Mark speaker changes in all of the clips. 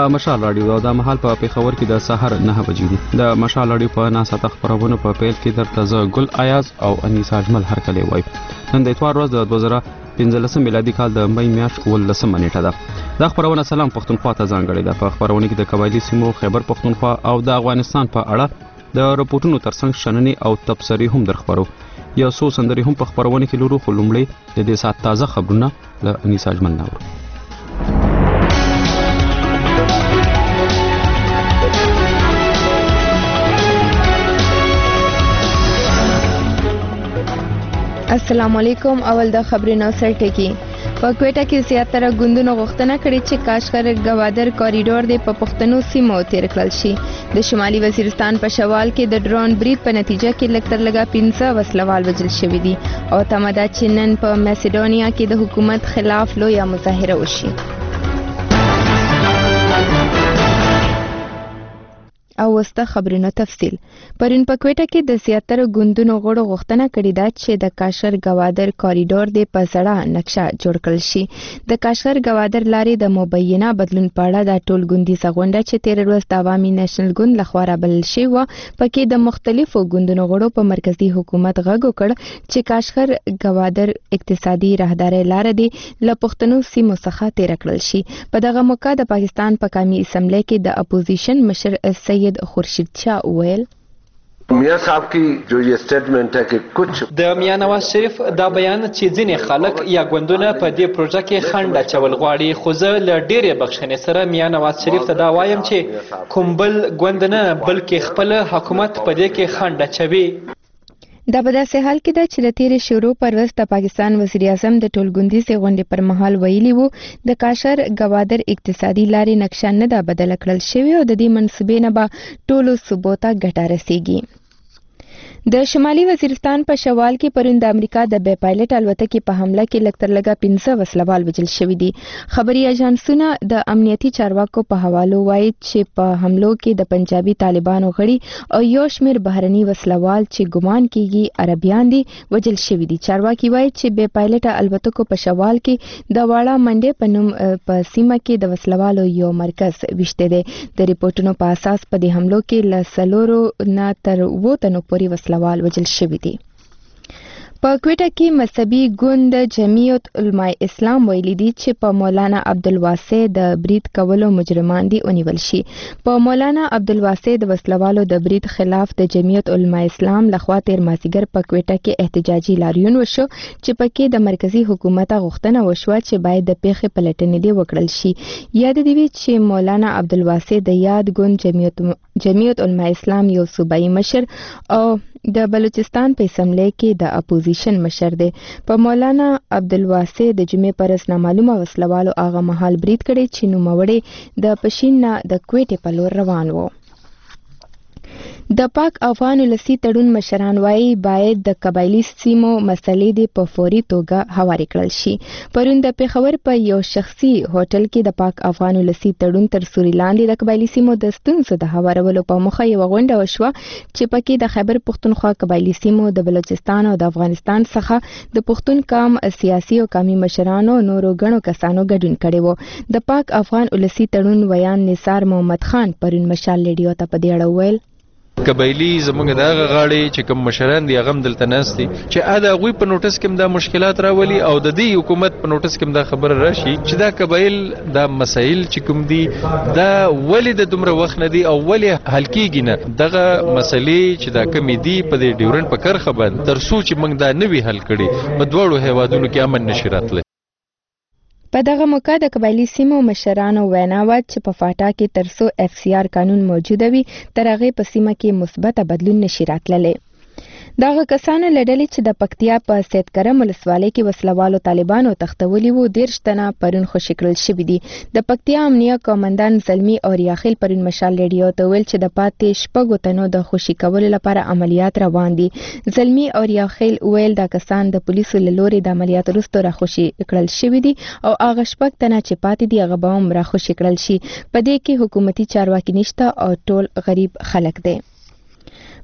Speaker 1: د مشال راډیو د مهال په پیښور کې د سحر 9 بجې دي. د مشال راډیو په ناسته خبرونه په پیل کې درته زه ګل ایاز او انیسا اجمل هرکلی وای. نن د اتوار ورځ د 2015 میلادي کال د مې میاشت 18 نیټه ده. دا خبرونه سلام پښتونخوا ته ځانګړې ده. په خبرونه کې د قبایلی سیمو خیبر پښتونخوا او د افغانستان په اړه د رپورټونو ترڅنګ شننې او تبصرې هم درخبرو. یو څو سندرې هم په خبرونه کې لورو خو لومړی د دې سات تازه خبرونه له انیسا اجمل ناور.
Speaker 2: السلام علیکم. اول د خبرونو سرټکی. په کوټه کې زیاتره ګوندونو غوښتنه کړې چې کاشغر گوادر کوریډور د په پښتنو سیمو تیر کړل شي. د شمالي وزیرستان په شوال کې د ډرون برید په نتیجه کې لکتر لګا 15 وسلوال وژل شوي دي او تمدا چې نن په میسیډونیا کې د حکومت خلاف لویه مظاهره وشي. او وسته خبرونو تفصیل. پرون په کوټه کې د زیاتره ګوندونو غړو غوښتنه کړې ده چې د کاشغر گوادر کوریډور د په زړه نقشه جوړ کړل شي. د کاشغر گوادر لارې د مبینه بدلون په اړه د ټول ګوندي غونډه چې تیر ورځ د عوامي نېشنل ګوند لخوا رابلل شوې و، پکې د مختلفو ګوندونو غړو په مرکزی حکومت غږ وکړ چې کاشغر گوادر اقتصادي راهداري لار دی له پښتنو سیمو څخه تیر کړل شي. په دغه موقع د پاکستان په قومي اسمبلی کې د اپوزیشن مشر سید خورشید شاه ویل
Speaker 3: میاں صاحب کی جو یہ سٹیٹمنٹ ہے کہ کچھ
Speaker 4: د میاں نواز شریف دا بیان چې ځینې خلک یا ګوندونه په دې پروژه کې خنډ اچول غواړي، خو زه له ډېرې بخښنې سره میاں نواز شریف ته دا وایم چې کوم بل ګوند نه بلکې خپل حکومت په دې کې خنډ اچوي.
Speaker 2: دا په داسې حال کې ده چې د تیرې شروع پر ورځ د پاکستان وزیر اعظم د ټولګوندیزې غونډې پر مهال ویلي وو د کاشغر گوادر اقتصادي لارې نقشه نه ده بدله کړل شوې او د دې منصوبې نه به ټولو صوبو ته ګټه رسیږي. د شمالي وزیرستان په شوال کې پرون د امریکا د بې پایلټ الوتکې په حمله کې لکتر لګا 15 وسلوال وژل شوي دي. خبري اژانسونه د امنیتي چارواکو په حوالو وایي چې په حملو کې د پنجابي طالبانو غړي او یو شمېر بهرني وسلوال چې ګمان کیږي عربیان دي وژل شوي دي. چارواکي وایي چې بې پایلټ الوتکو په شوال کې د واړه منډې په نوم په سیمه کې د وسلوالو یو مرکز وشته دی. د ریپورتونو په اساس په دې حملو کې له سلورو نه تر 7 تنو پورې وسلوال وژل شوي دي. په کوټه کې مذهبي ګوند جمعیت علماء اسلام ویلي دي چې په مولانا عبدالواسع د برید کولو مجرمان دي ونیول شي. په مولانا عبدالواسع د وسلوالو د برید خلاف د جمعیت علماء اسلام لخوا تیر مازیګر په کوټه کې احتجاجي لاریون وشو چې پکې د مرکزی حکومت غوښتنه وشوه چې باید د پیښې پلټنې دی وکړل شي. یاد دی چې مولانا عبدالواسع د یاد ګوند جمعیت علماء اسلام یو صوبایي مشر او د بلوچستان په اسمبلی کې د اپوزیشن مشر دی. په مولانا عبدالواسع د جمعې پر ورځ نامعلومه وسلوالو هغه مهال برید کړی چې نوموړی د پښین نه د کوټې په لور روان و. د پاک افغان ولسی تړون مشران وایي باید د قبایلی سیمو مسلې د په فوري توګه هواري کړل شي. پرون د پیښور په یو شخصي هوټل کې د پاک افغان ولسی تړون تر سوري لاندې د قبایلی سیمو د ستونزو د هوارولو په موخه یو غونډه وشوه چې پکې د خیبر پښتونخوا قبایلی سیمو د بلوچستان او د افغانستان څخه د پښتون قوم سیاسي او قومي مشرانو نورو غنو کسانو ګډون کړي وو. د پاک افغان ولسی تړون ویان نثار محمد خان پرون مشال ریډیو ته په دې اړه ویل
Speaker 5: قبایلی زمونږ د هغه غاړې چې کوم مشران دي هغه هم دلته ناست دي چې د هغوی په نوټس کې هم دا مشکلات راولي او د دې حکومت په نوټس کې هم دا خبره راشي چې دا قبایل دا مسایل چې کوم دي دا ولې د دومره وخت نه دي او ولې حل کېږي نه. دغه مسلې چې دا کمې دي په دې ډیورنډ په کرښه باندې تر څو چې موږ دا نه وي حل کړي په دواړو هیوادونو کې امن نشي راتلی.
Speaker 2: په دغه موقع د قبایلی سیمو مشرانو وینا وه چې په فاټا کې تر څو FCR قانون موجوده وي تر هغې په سیمه کې مثبته بدلون نشي راتللی. دغه کسانو له ډلې چې د پکتیا په سید کرم ولسوالۍ کې وسلوالو طالبانو تښتولي وو 13 تنه پرون خوشي کړل شوي دي. د پکتیا امنیه قومندان زلمی اوریاخیل پرون مشال ریډیو ته ویل چې د پاتې شپږو تنو د خوشي کولو لپاره عملیات روان دي. زلمی اوریاخیل ویل دا کسان د پولیسو له لوري د عملیات وروسته راخوشي کړل شوي دي او هغه شپږ تنه چې پاتې دي هغه به هم راخوشي کړل شي. په دې کې حکومتي چارواکي نشته او ټول غریب خلک دي.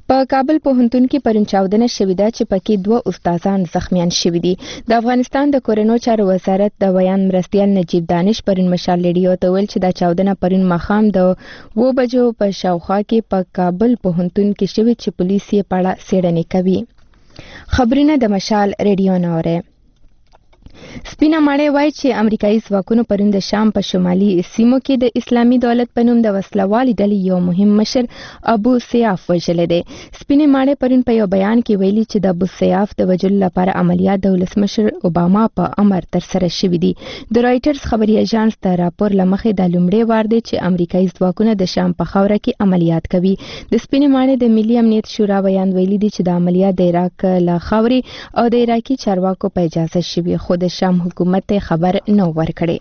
Speaker 2: په کابل پوهنتون کې پرون چاودنه شوې ده چې پکې 2 استادان زخمیان شوي دي. د افغانستان د کورنیو چارو وزارت د بیان مرستیال نجیب دانش پرون مشال ریډیو ته ویل چې دا چاودنه پرون ماښام د 2 بجو په شاوخوا کې په کابل پوهنتون کې شوې چې پولیس یې په اړه څېړنې کوي. خبرونه د مشال ریډیو نه اورئ. سپینه ماڼۍ وایي چې امریکایي ځواکونو پرون د شام په شمالي سیمو کې د اسلامي دولت په نوم د وسلوالې ډلې یو مهم مشر ابو سیاف وژلی دی. سپینې ماڼۍ پرون په یو بیان کې ویلي چې د ابو سیاف د وژلو لپاره عملیات د ولسمشر اوباما په امر ترسره شوي دي. د رایټرز خبري اژانس د راپور له مخې د لومړی وار دی چې امریکایي ځواکونه د شام په خاوره کې عملیات کوي. د سپینې ماڼۍ د ملي امنیت شورا بیان ویلي دی چې د عملیات د عراق له خاورې او د عراقي چارواکو په اجازه شوي، خو د شام حکومت خبر نه ورکړي.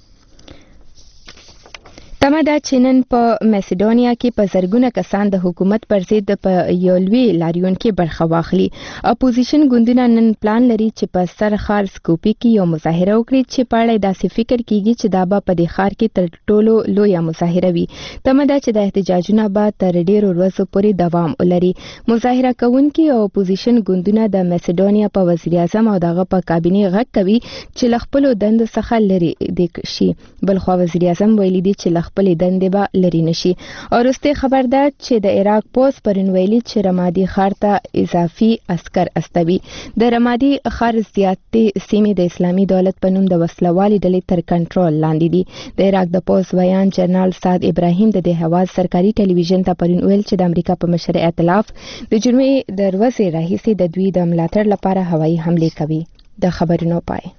Speaker 2: تمه ده چې نن په میسیډونیا کې په زرګونه کسان د حکومت پر ضد په یو لوی لاریون کې برخه واخلي. اپوزیشن ګوندونه نن پلان لري چې په سر ښار سکوپي کې یو مظاهره وکړي چې په اړه داسې فکر کیږي چې دا به په دې ښار کې تر ټولو لویه مظاهره وي. تمه ده چې د احتجاجونه به تر ډیرو ورځو پورې دوام ولري. مظاهره کوونکي او اپوزیشن ګوندونه د میسیډونیا په وزیر اعظم او دغه په کابینې غږ کوي چې له خپلو دندو څخه لري دي شي. بلخوا وزیر اعظم ویلي دی چې خپلې دندې به لرې نشي. او وروستۍ خبر ده چې د عراق پوز پرون ویلي چې رمادي ښار ته اضافي عسکر استوي. د رمادي ښار زیاتې سیمې د اسلامي دولت په نوم د وسلوالې ډلې تر کنټرول لاندې دي. د عراق د پوز ویان جنرال سعد ابراهیم د دې هواز سرکاري ټلویزیون ته پرون ویل چې د امریکا په مشر ائتلاف د جمعې د ورځې راهیسې د دوی د ملاتړ لپاره هوایي حملې کوي. د خبرونو پای.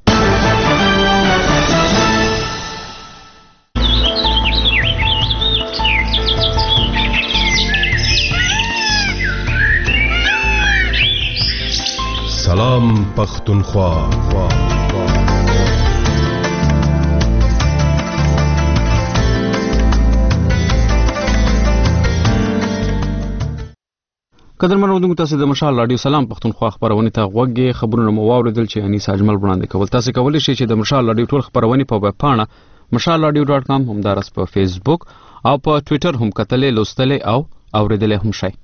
Speaker 6: سلام پختونخوا.
Speaker 1: قدرمن اودونکو تاسو د مشال رادیو سلام پختونخوا خبرونه ته غوږی خبرونه مو واوریدل چې انیس اجمل وړاندې کول. تاسو کولی شئ چې د مشال رادیو ټول خبرونه په ویب پاڼه mashalradio.com همدارس په فیسبوک او په ټوئیټر هم کتلې لوستلې او اوریدلې هم شئ.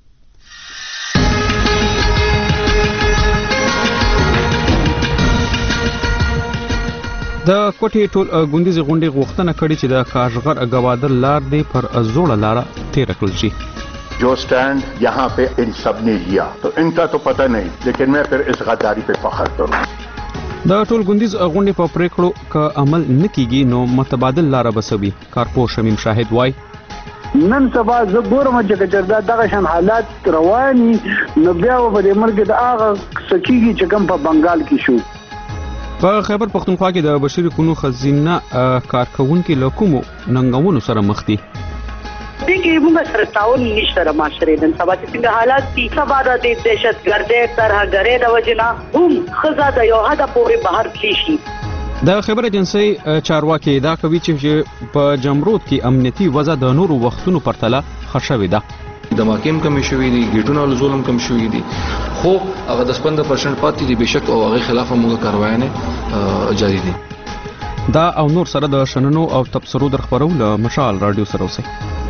Speaker 1: د کوټې ټول ګوندیز غونډې غوښتنه کړې چې د کاشغر گوادر لار دی پر زوړه لار تیر کړل شي.
Speaker 7: जो स्टैंड यहाँ पे इन सब ने लिया तो इनका तो पता नहीं, लेकिन मैं फिर इस गद्दारी पे फख्र करूँ.
Speaker 1: د ټول ګوندیز غونډې په پریکړو ک عمل نکېږي نو متبادل لار بسوي. کارپو شمیم شاهد وای
Speaker 8: نن سبا زه ګورم چې دغه شان حالات رواني نو بیا په دې ملک د هغه سکیږي چې کوم په بنگال کې شو.
Speaker 1: په خیبر پختونخوا کې د بشري کونو خزینه کارکونکو له کومو ننګونو سره مخ دي.
Speaker 9: دغه موږ سره تعاون نشته را معاشره نن سبا چې څنګه حالات دي. سبا د دهشتګردۍ ترهګرۍ د وجنه هم خزا د یو حد پورې بهر تللی شي.
Speaker 1: د خبر ایجنسی چارواکي دا کوي چې په جمرود کې امنیتي وضع د نورو وختونو پرتله ښه شوې ده.
Speaker 10: د ماکیم کم شوې دي، ګټونه او ظلم کم شوې دي، خو هغه د 15% پاتې دي بشک او هغه خلاف موږ کاروایانه جاری دي.
Speaker 1: دا او نور سره د شننو او تبصرو در خبرولو مشال رادیو سره اوسئ.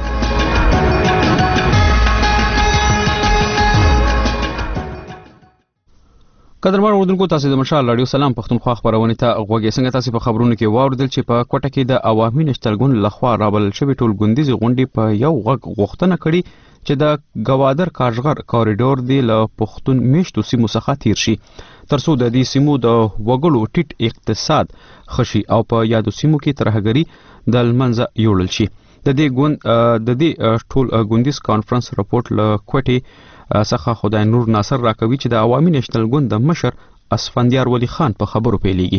Speaker 1: قدرمن اردوونکو تاسو د مشال رادیو سلام پختونخوا خبرونه ته غوږی. څنګه تاسو په خبرونو کې واوریدل چې په کوټه کې د عوامي نشترګون لخوا رابلل شوی ټول ګوندیز غونډې په یو غږ غوښتنه کړې چې د گوادر کاشغر کوریډور دی له پښتون میشتو سیمو څخه تیر شي ترڅو د دې سیمو د وګړو ټیټ اقتصاد خشي او په یادو سیمو کې ترهګری د لمنځه یوړل شي. د دې ټول ګوندیز کانفرنس رپورت له کوټې څخه خدای نور ناصر راکوي چې د عوامي نېشنل ګوند د مشر اسفندیار ولی خان په خبرو پیلېږي.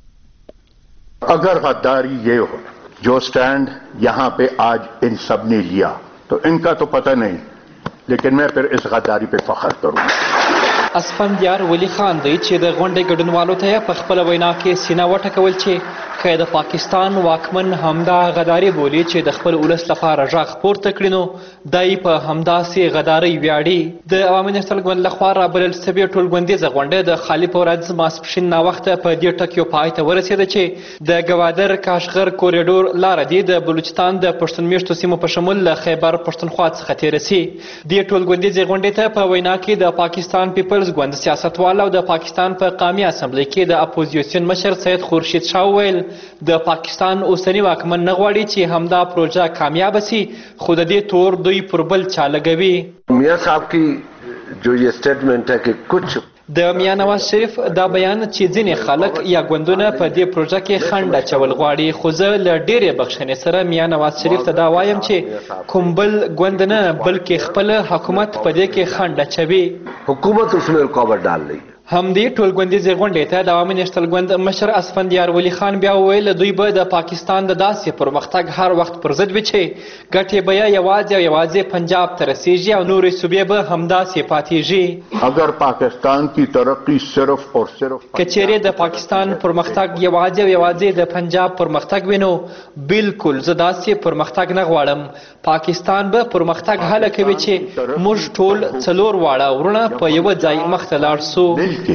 Speaker 7: अगर गद्दारी ये हो जो स्टैंड यहाँ पे आज इन सब ने लिया तो इनका तो पता नहीं, लेकिन मैं फिर इस गद्दारी पे फख्र करूँ.
Speaker 4: اسفندیار ولی خان دی چې د غونډې ګډونوالو ته په خپل وینا کې سینه وټکول چې که د پاکستان واکمن همدا غداري بولي چې د خپل ولس لپاره غږ پورته کړي نو دای په همداسې غدارۍ ویاړي. د عوامي نېشنل ګوند لخوا رابلل شوې ټولګوندیزه غونډه د خالي په ورځ ماسپښین ناوخته په دې ټکیو پای ته ورسېده چې د ګوادر کاشغر کوریډور لاره دی د بلوچستان د پښتون میشتو سیمو په شمول له خیبر پښتونخوا څخه تېره سي. دې ټولګوندیزې غونډې ته په وینا کې د پاکستان پیپلز ګوند سیاستوال او د پاکستان په قامي اسمبلۍ کې د اپوزیسیون مشر سید خورشید شاه وویل د پاکستان اوسنی واکمن نه غواړي چې همدا پروژه کامیاب شي خو د دې تور دوی پر بل چا لګوي.
Speaker 3: मियां साहब की जो ये स्टेटमेंट है कि कुछ
Speaker 4: د میاں نواز شریف دا بیان چې ځینې خلک یا ګوندونه په دې پروژه کې خنډ اچول غواړي خو زه له ډېرې بخښنې سره میاں نواز شریف ته دا وایم چې کوم بل ګوند نه بلکې خپل حکومت په دې کې خنډ اچوي.
Speaker 3: हुकूमत उसमें रुकावट डाल रही है.
Speaker 4: همدې ټولګوندیزې غونډې ته د عوامي نېشنل ګوند مشر اسفندیار ولی خان بیا وویل دوی به د پاکستان د داسې پرمختګ هر وخت پر ضد وي چې ګټې به یې یوازې پنجاب ته رسیږي او نورې صوبې به همداسې پاتېږي.
Speaker 7: اگر پاکستان کی ترقی صرف اور صرف
Speaker 4: که چیرې د پاکستان پرمختګ یوازې د پنجاب پرمختګ وي نو بالکل زه داسې پرمختګ نه غواړم. پاکستان به پرمختګ هله کوي چې موږ ټول څلور واړه ورونه په یوه ځای مخته لاړ سو.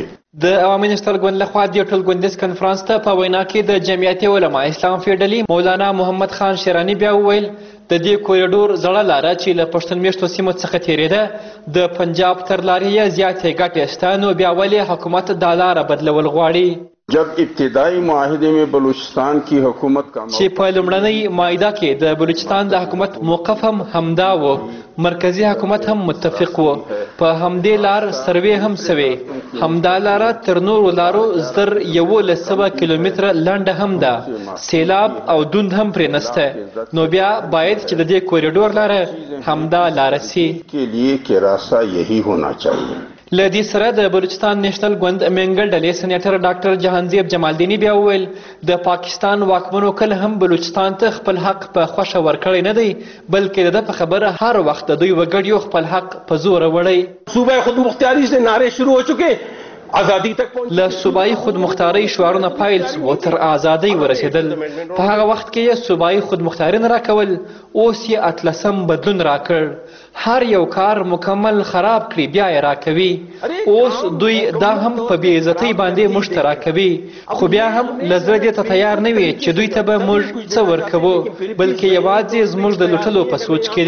Speaker 4: د عوامي نېشنل ګوند لخوا د ټولګوندیز کنفرانس ته په وینا کې د جمعیت علما اسلام فیډلي مولانا محمد خان شیرانی بیا وویل د دې کوریډور زړه لاره چې له پښتون میشتو سیمو څخه تېرېده د پنجاب تر لارې یې زیاتې ګټې شته نو بیا ولې حکومت دا لاره بدلول غواړي.
Speaker 11: जब ابتدائی معاهده में بلوچستان کی حکومت کا
Speaker 4: چې په لومړنۍ معاهده کې د بلوچستان د حکومت موقف هم همدا و مرکزی حکومت هم متفق و په همدې لار سروې هم سوې همدا لاره تر نورو لارو زر 1100 کیلومتره لنډه هم ده سیلاب او دوند هم پرې نسته نو بیا باید چې د دې کوریډور لاره همدا لاره سي
Speaker 11: के लिए के रास्ता यही होना चाहिए.
Speaker 4: له دې سره د بلوچستان نېشنل ګوند منګل ډلې سېنیټر ډاکټر جهانزیب جمالدیني بیا وویل د پاکستان واکمنو کله هم بلوچستان ته خپل حق په خوښه ورکړی نه دی بلکې د په خبره هر وخت د دوی وګړیو خپل حق په زوره وړی.
Speaker 12: صوبه خود مختاری سے نعرے شروع ہو چکے آزادی تک
Speaker 4: له صوبایي خودمختارۍ شعارونه پیل شو تر ازادۍ ورسېدل په هغه وخت کې یې صوبایي خودمختاري نه راکول اوس یې اتلسم بدلون راکړ هر یو کار مکمل خراب کړي بیا یې راکوي اوس دوی دا هم په بې عزتۍ باندې موږ ته راکوي خو بیا هم له زړه دې ته تیار نه وي چې دوی ته به موږ څه ورکوو بلکې یوازې زموږ د لوټلو په سوچ کې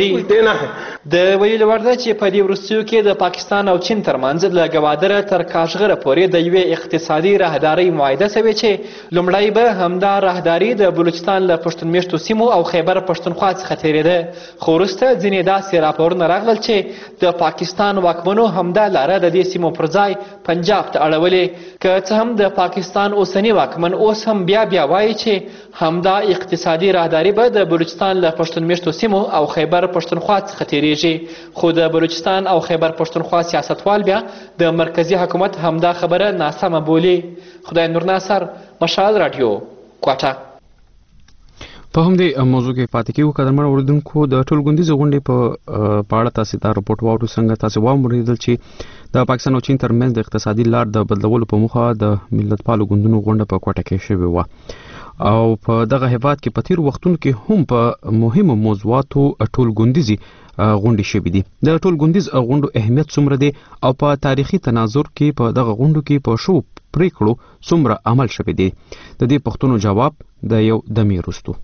Speaker 4: دي. د ویلو وړ ده چې په دې وروستیو کې د پاکستان او چین ترمنځ له ګوادره تر کاشغره پورې د یوې اقتصادي راهدارۍ معاهده شوې چې لومړی به همدا راهداري د بلوچستان له پښتون میشتو سیمو او خیبر پښتونخوا څخه تېرېده خو وروسته ځینې داسې راپورونه راغلل چې د پاکستان واکمنو همدا لاره د دې سیمو پر ځای پنجاب ته اړولې که څه هم د پاکستان اوسنی واکمن اوس هم بیا وایي چې همدا اقتصادي راهداري به د بلوچستان له پښتون میشتو سیمو او خیبر پښتونخوا څخه تېرېږي خو د بلوچستان او خیبر پښتونخوا سیاستوال بیا د مرکزی حکومت همدا خبره ناسمه بولي. خدای نور ناصر مشال رادیو کوټه.
Speaker 1: په همدې موضوع کې پاتې کېږو قدرمن اوریدونکو د ټولګوندیزې غونډې په اړه تاسې دا رپورټ واورو څنګه تاسې واورېدل چې د پاکستان او چین ترمنځ د اقتصادي لار د بدلولو په موخه د ملتپالو ګوندونو غونډه په کوټه کې شوې وه او په دغه هیواد کې په تیرو وختونو کې هم په مهمو موضوعاتو ټولګوندیزې غونډې شوې دي. د ټولګوندیز غونډو اهمیت څومره دی او په تاریخي تناظر کې په دغه غونډو کې په شو پریکړو څومره عمل شوی دی د دې پوښتنو جواب د یو دمې وروسته.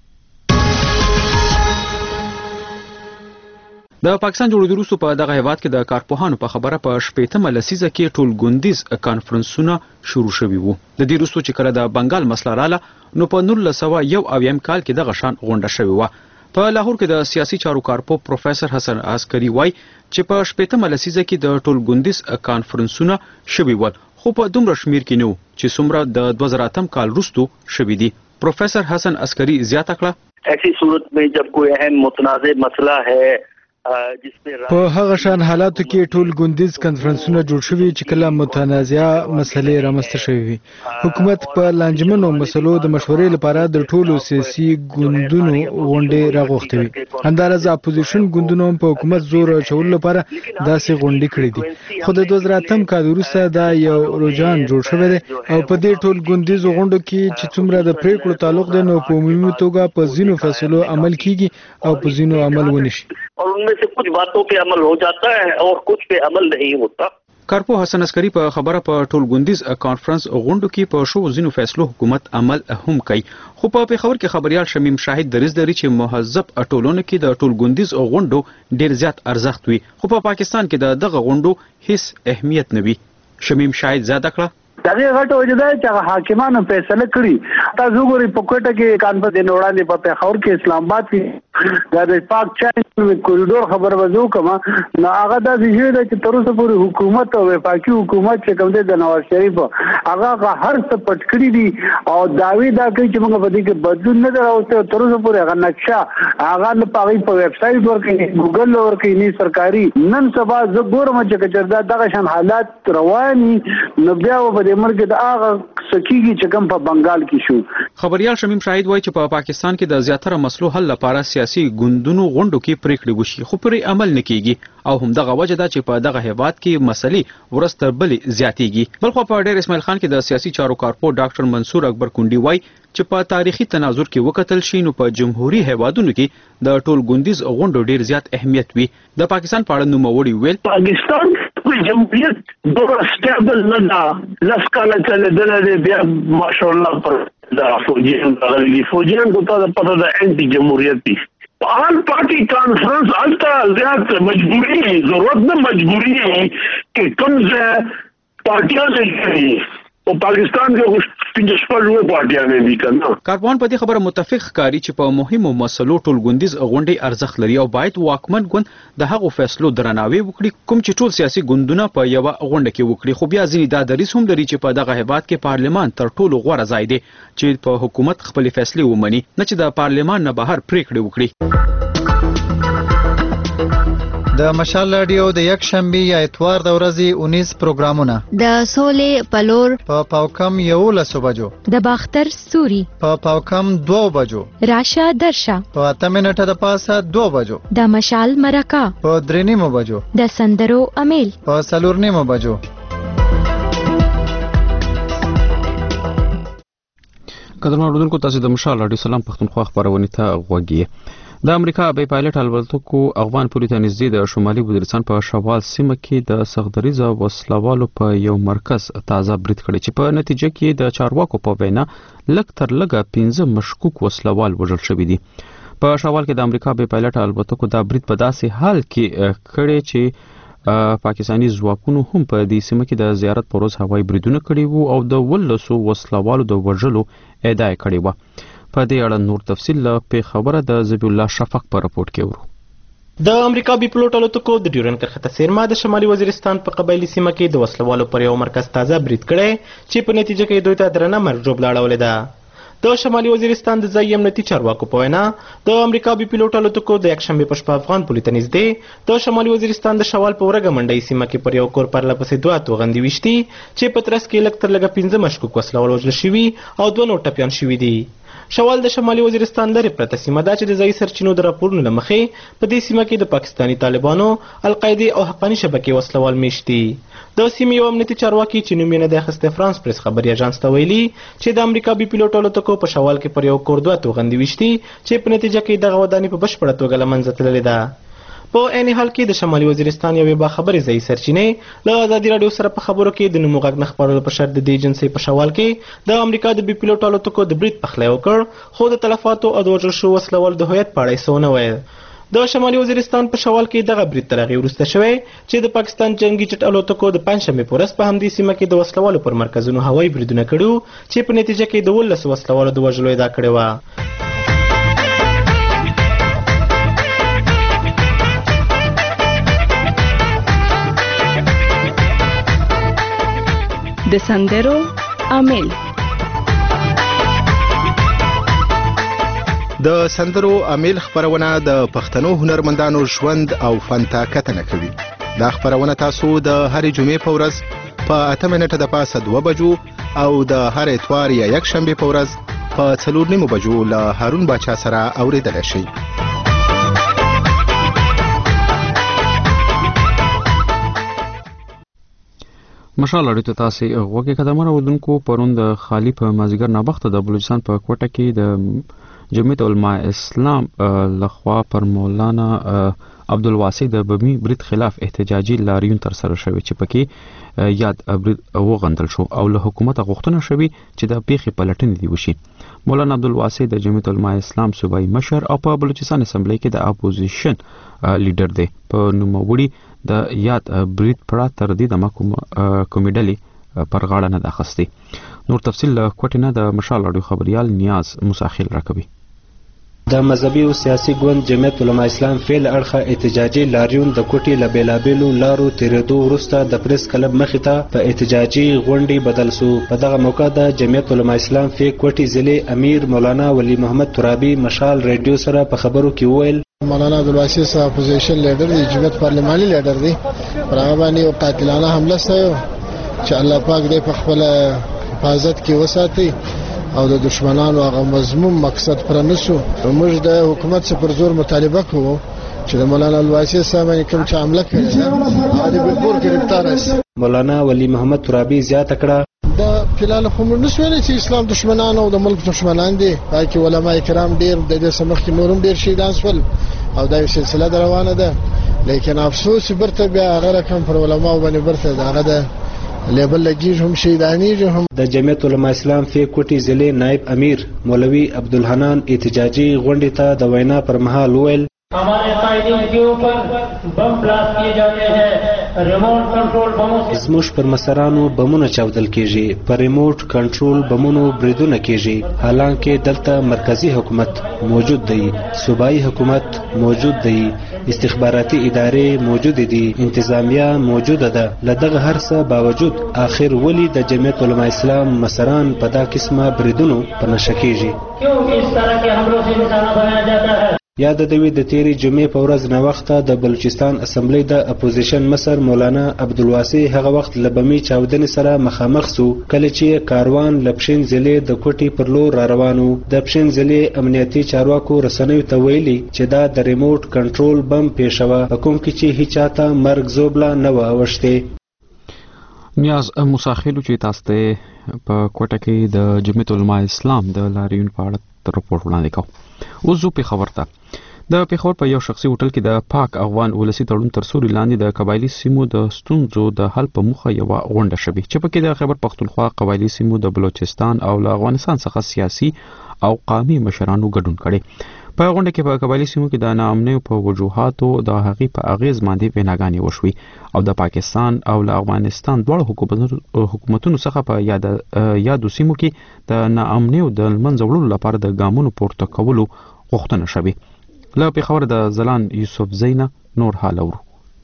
Speaker 1: د پاکستان جوړېدو وروسته په دغه هیواد کې د کارپوهانو په خبره په 18مه لسیزه کې ټولګوندیز کانفرنسونه شروع شوي وو. د دې وروسته چې کله د بنګال مسله رااله نو په 1901 کال کې دغه شان غونډه شوې وه. په لاهور کې د سیاسي چارو کارپو پروفیسور حسن عسکري وایي چې په 18مه لسیزه کې د ټولګوندیز کانفرنسونه شوي ول خو په دومره شمیر کې نه چې څومره د 2008 کال وروسته شوي دي. پروفیسور حسن عسکري زیاته کړه
Speaker 13: ایسی صورت میں جب کوئی اہم متنازع مسئلہ ہے په هغه شان حالاتو کې ټول ګوندیز کانفرنسونه جوړ شوي چې کله متنازعه مسلې رامنځته شوي وي. حکومت په لانجمنو مسلو د مشورې لپاره د ټولو سیاسي ګوندونو غونډې راغوښتې وي. همداراز اپوزیشن ګوندونو په حکومت زور اچولو لپاره داسې غونډې کړې دي. خو د 2008 کال وروسته دا یو رجحان جوړ شوی دی او په دې ټول ګوندیزو غونډو کې چې څومره د پریکړو تعلق دی نو په عمومي توګه په ځینو فیصلو عمل کیږي او په ځینو عمل ونشي.
Speaker 14: और उनमें से कुछ बातों पे अमल हो जाता है और कुछ पे अमल नहीं होता.
Speaker 1: کارپو حسن عسکری په خبره په ټول ګوندیز کانفرنس غونډو کې په شو ځینو فیصلو حکومت عمل هم کوي. خو په پیښور کې خبريال شمیم شاهد دریز لري چې مهذب ټولونه کې د ټول ګوندیز غونډو ډیر زیات ارزښت وي خو په پاکستان کې دغه غونډو هیڅ اهمیت نه وي. شمیم شاهد زیاته کړه
Speaker 8: دغه غټ وجه ده چې حاکمانو فیصله کړی. تاسو ګورئ په کوټه کې کانفرنس د وړاندې په پیښور کې اسلام آباد کې د پاک چای کوریډور خبر وځو کما نو هغه د دې چې تر اوسه پورې حکومت او وفاقي حکومت چې کوم د نواز شریف هغه هر څه پټ کړی دي او داوی دا کوي چې موږ په دې کې بدلون نه راوستو. تر اوسه پورې هغه نقشه هغه نه پاغي په ویب سټ ورکړي ګوګل ورکړي نه سرکاري نن سبا زه ګورم چې چردا دغه شان حالات رواني نو بیا په مرګ د هغه سکیږي چې کوم په بنگال کې شو.
Speaker 1: خبريال شمیم شاهد وایي چې په پاکستان کې د زیاتره مسلو حل لپاره سیاسي ګوندونو غونډو کې پریکړې وشي خو پرې عمل نه کیږي او همدغه وجه ده چې په دغه هیواد کې مسلې ورستر بلې زیاتېږي. بلخو په ډیر اسماعیل خان کې د سیاسي چارو کارپو ډاکټر منصور اکبر کونډي وایي چې په تاریخي تناظر کې وکتل شي نو په جمهوریت هیوادونو کې د ټول ګوندیز غونډو ډیر زیات اهمیت وي. د پاکستان په اړه نوموړي ویل
Speaker 14: پاکستان جمهوریت دوره سټیبل نه ده لسکاله چلېدلې بیا ماشاءالله پر دا فوجیان غلي فوجیان کو ته پته ده انټي جمهوریت دي. آل پارٹی کانفرنس التا زیات مجبوری ضرورت نه مجبوری کې کوم ځای پارټیاں لري او پاکستان کې پنځه شپږ پارټیاں نه دي کنه.
Speaker 1: کارپوهان په دې خبره متفق ښکاري چې په مهمو مسلو ټول ګوندیز غونډې ارزښت لري او باید واکمن ګوند د هغو فیصلو درناوی وکړي کوم چې ټول سیاسي ګوندونه په یو غونډه کې وکړي. خو بیا ځینې دا دریځ هم لري چې په دغه هیواد کې پارلمان تر ټولو غوره ځای دی چې په حکومت خپل فیصلې ومني نه چې د پارلمان نه بهر پریکړې وکړي.
Speaker 15: د مشال رادیو د یک شنبه یا اتوار د ورځې 19 پروګرامونه
Speaker 16: د سولې پلور
Speaker 15: په پاوکم 11 بجو
Speaker 16: د باختر سوري
Speaker 15: په پاوکم 2 بجو
Speaker 16: راشه درشه
Speaker 15: په 8 منټه د پاسه 2 بجو
Speaker 16: د مشال مرکه
Speaker 15: په 3 بجو
Speaker 16: د سندرو امیل
Speaker 15: په 4 بجو.
Speaker 1: قدرمن اوریدونکو تاسو د مشال رادیو سلام پښتونخوا خبرونه ته غوږی. د امریکا بې پایلټ الوتکو افغان پولیس ته نږدې د شمالي وزیرستان په شوال سیمه کې د سختدریزه وسلوالو په یو مرکز تازه برید کړی چې په نتیجه کې د چارواکو په وینا لږ تر لږه 15 مشکوک وسلوال وژل شوي دي. په شوال کې د امریکا بې پایلټ الوتکو دا برید په داسې حال کې کړی چې پاکستانی ځواکونو هم په دې سیمه کې د زیارت پر ورځ هوایي بریدونه کړي وو او د 12 وسلوالو د وژلو ادعا کړې وه. په دې اړه نور تفصیل له خبره د ذبیح الله شفق په راپورټ کې ورو.
Speaker 17: د امریکا بي پلوټ الوتکو د ډیورن کرښته سیرما د شمالي وزیرستان په قبایلی سیمه کې د وسلوالو پر یو مرکز تازه برید کړی چې په نتیجه کې دوی ته درنه مرګ ژوبله اړولې ده. د شمالي وزیرستان د ځایي امنیتي چارواکو په وینا د امریکا بي پلوټ الوتکو د یکشنبې په شپه افغان پولیس ته نږدې د شمالي وزیرستان د شوال په ورګه منډۍ سیمه کې پر یو کور پرله پسې 2 توغندي وشتي چې په ترڅ کې لږ تر لږه 15 مشکوک وسلوال وژل شوي او 2 نور ټپیان شوي دي. شوال د شمالي وزیرستان لري پرته سیمه ده چې د ځایي سرچینو د راپورونو له مخې په دې سیمه کې د پاکستاني طالبانو القاعده او حقاني شبکې وسلوال میشت دي. د سیمې یو امنیتي چارواکي چې نوم یې نه دی اخیستی فرانس پریس خبري اژانس ته ویلي چې د امریکا بي پلوټ الوتکو په شوال کې پر یو کور 2 توغندي وشتي چې په نتیجه کې دغه ودانۍ په بشپړه توګه له منځه تللې ده. په عین حال کې د شمالي وزیرستان یوې باخبرې ځایي سرچینې له ازادي راډیو سره په خبرو کې د نومو غږ نه خپرولو په شرط د دې ایجنسۍ په شوال کې د امریکا د بي پلوټ الوتکو د برید پخلی وکړ خو د تلفاتو او د وژل شوو وسلوالو د هویت په اړه یې څه ونه ویل. د شمالي وزیرستان په شوال کې دغه برید تر هغې وروسته شوی چې د پاکستان جنگي جټ الوتکو د پنجشنبې په ورځ په همدې سیمه کې د وسلوالو پر مرکزونو هوایي بریدونه کړي چې په نتیجه کې د 12 وسلوالو د وژلو ادعا کړې وه.
Speaker 18: د سندرو امیل. د سندرو امیل خبرونه د پښتنو هنرمندانو ژوند او فن ته کتنه کوي. دا خبرونه تاسو د هرې جمعې په ورځ په 8 منټه د پاسه 2 بجو او د هر اتوار یا یک شنبه په ورځ په 4:30 بجو له هارون باچا سره اوریدلای شئ.
Speaker 1: مشال اړیته تاسو غوږی قدمه راودونکو پروند خالی په مازیګر نابخته د بلوچستان په کوټه کې د جمعیت علماء اسلام لخوا پر مولانا عبدالواسع د بمی برید خلاف احتجاجي لاریون تر سره شوی چې پکې یاد برید وغندل شو او له حکومت غوښتنه شوی چې د پیښې پلټنې دی وشي. مولانا عبدالواسع د جمعیت علماء اسلام صوبایي مشر او په بلوچستان اسمبلی کې د اپوزیشن لیډر دی. په نوموړي د یاد برید پړه تر دې د کومیډلي پر غاړه نه اخستي. نور تفصیل کوټینه د مشال اډیو خبريال نیاز مساخیل راکوي.
Speaker 19: د مذهبي او سیاسي ګوند جمعیت علماء اسلام فعل اړخه احتجاجي لاریون د کوټي له بیلابیلو لارو تیرېدو وروسته د پریس کلب مخې ته په احتجاجي غونډې بدل سو. په دغه موقع د جمعیت علماء اسلام فی کوټي ضلع امیر مولانا ولی محمد ترابی مشال ریډیو سره په خبرو کې وویل
Speaker 20: مولانا عبدالواسع صاحب اپوزیشن لیډر دی، جمعیت پارلماني لیډر دی، پر هغه باندې یو قاتلانه حمله شوی چې الله پاک دې په خپل حفاظت کې وساتي او د دشمنانو هغه مضمون مقصد پر نسو. موږ د حکومت څخه پر زور مطالبه کوو چې د مولانا عبدالواسع صاحب باندې کوم چې حمله کړې ده هغه به پور گرفتار شي.
Speaker 19: مولانا ولی محمد ترابی زیاته کړه
Speaker 20: د فلال خو موږ نسو ویل چې اسلام دشمنان او د ملک دشمنان دي، پاکي علما کرام ډیر د دې سمخ کې نورم ډیر شهیدان شول او دا یو سلسله روانه ده. لیکن افسوس برته بیا هغه رقم پر علما باندې برته دا هغه ده لیبل لګیږي هم شهیدانیږي هم.
Speaker 19: د جمعیت علماء اسلام فی کوټي ضلع نائب امیر مولوی عبدالحنان احتجاجی غونډې ته د وینا پر مهال ویل
Speaker 21: हमारे कायदों के ऊपर बम ब्लास्ट किए जाते हैं, रिमोट कंट्रोल बमों से
Speaker 19: زموږ پر مسرانو بمونه چاودل کیږي، پر ریموټ کنټرول بمونو بریدونه کیږي، حالانکه دلته مرکزی حکومت موجود دی، صوبایي حکومت موجود دی، استخباراتي ادارې موجود دي، انتظامیه موجوده ده. لدغه هر څه باوجود آخر ولی د جمعیت علماء اسلام مسران په دا قسمه بریدونو په نشه کیږي.
Speaker 21: क्यों इस तरह के हमलों से निशाना बनाया जाता है.
Speaker 19: یاد دوی د تیری جمعې په ورځ نه وخته د بلوچستان اسمبلی د اپوزیشن مشر مولانا عبدالواسع هغه وخت لبمی چاودنې سره مخامخ سو کله چې کاروان لپشین ضلع د کوټي پر لور را روانو. د پښین ضلع امنیتي چارواکو رسنیو ته ویلي چې دا د ریموټ کنټرول بم پیښوه په کوم کې چې هیڅ چاته مرګ زوبله نه و اوښتې.
Speaker 1: نیاز مساخیلو چې تاسو ته په کوټه کې د جمعیت علماء اسلام د لاریون په اړه رپورټ وړاندې کوم. اوس زه پیښور ته د پیښور په یو شخصي هوټل کې د پاک افغان ولسی تړون تر سوري لاندې د قبایلی سیمو د ستونزو د حل په موخه یو غونډه شوه چې پکې د خیبر پختونخوا قبایلی سیمو د بلوچستان او افغانستان څخه سیاسي او قومي مشرانو ګډون کړي. په غونډه کې په قبایلی سیمو کې د ناامنۍ په وجوهاتو د هغې په اغیز باندې ویناګانې وشوي او د پاکستان او افغانستان دواړو حکومتونو څخه په یادو سیمو کې د ناامنۍ د منځه وړلو لپاره د ګامونو پورته کولو غوښتنه شوه. له پیښور د زلان یوسف زینه نور حال اورو.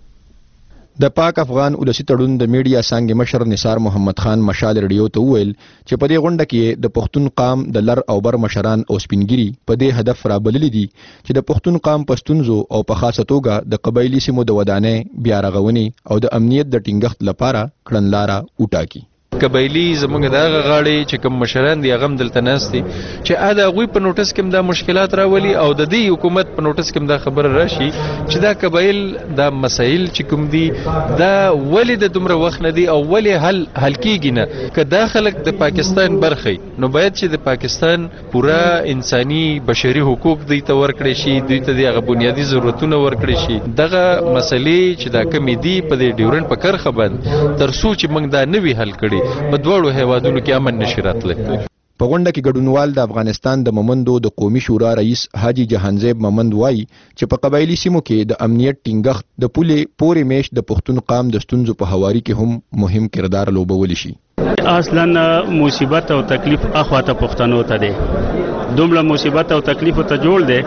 Speaker 18: د پاک افغان ولسی تړون د میډیا څنګه مشر نثار محمد خان مشال ریډیو ته ویل چې په دې غونډه کې د پښتون قام د لر او بر مشران او سپینګری په دې هدف رابللي دي چې د پښتون قام پښتونزو او په خاصه توګه د قبایلی سیمو د ودانۍ بیا رغونې او د امنیت د ټینګښت لپاره کړنلاره وټاکي.
Speaker 5: قبایلی زمونږ دغه غاړي چې کوم مشران دي هغه دلته ناست دي چې دا غوي په نوټس کې دا مشکلات راولي او د دې حکومت په نوټس کې دا خبره راشي چې دا قبایل دا مسایل چې کوم دي دا ولی د دومره وخت نه دي او ولی حل کیږي نه که داخله د پاکستان برخي نو باید چې د پاکستان پورا انساني بشري حقوق دی ته ورکړي شي، دوی ته دغه بنیادی ضرورتونه ورکړي شي. دغه مسلې چې دا کمی دي په دې ډیورنډ په کرخه باندې تر څو چې موږ دا نوي حل کړي په دوړو هیوادونو کې امن نشي راتلی.
Speaker 18: په غونډه کې ګډونوال د افغانستان د ممندو د قومي شورا رئیس حاجی جهانزیب ممند وایي چې په قبایلی سیمو کې د امنیت ټینګښت د پورې میش د پښتون قام د ستونزو په هواري کې هم مهم کردار لوبولی شي.
Speaker 22: اصلا مصیبت او تکلیف اخواته پښتنو ته دی، دومره مصیبت او تکلیف ته جوړ دی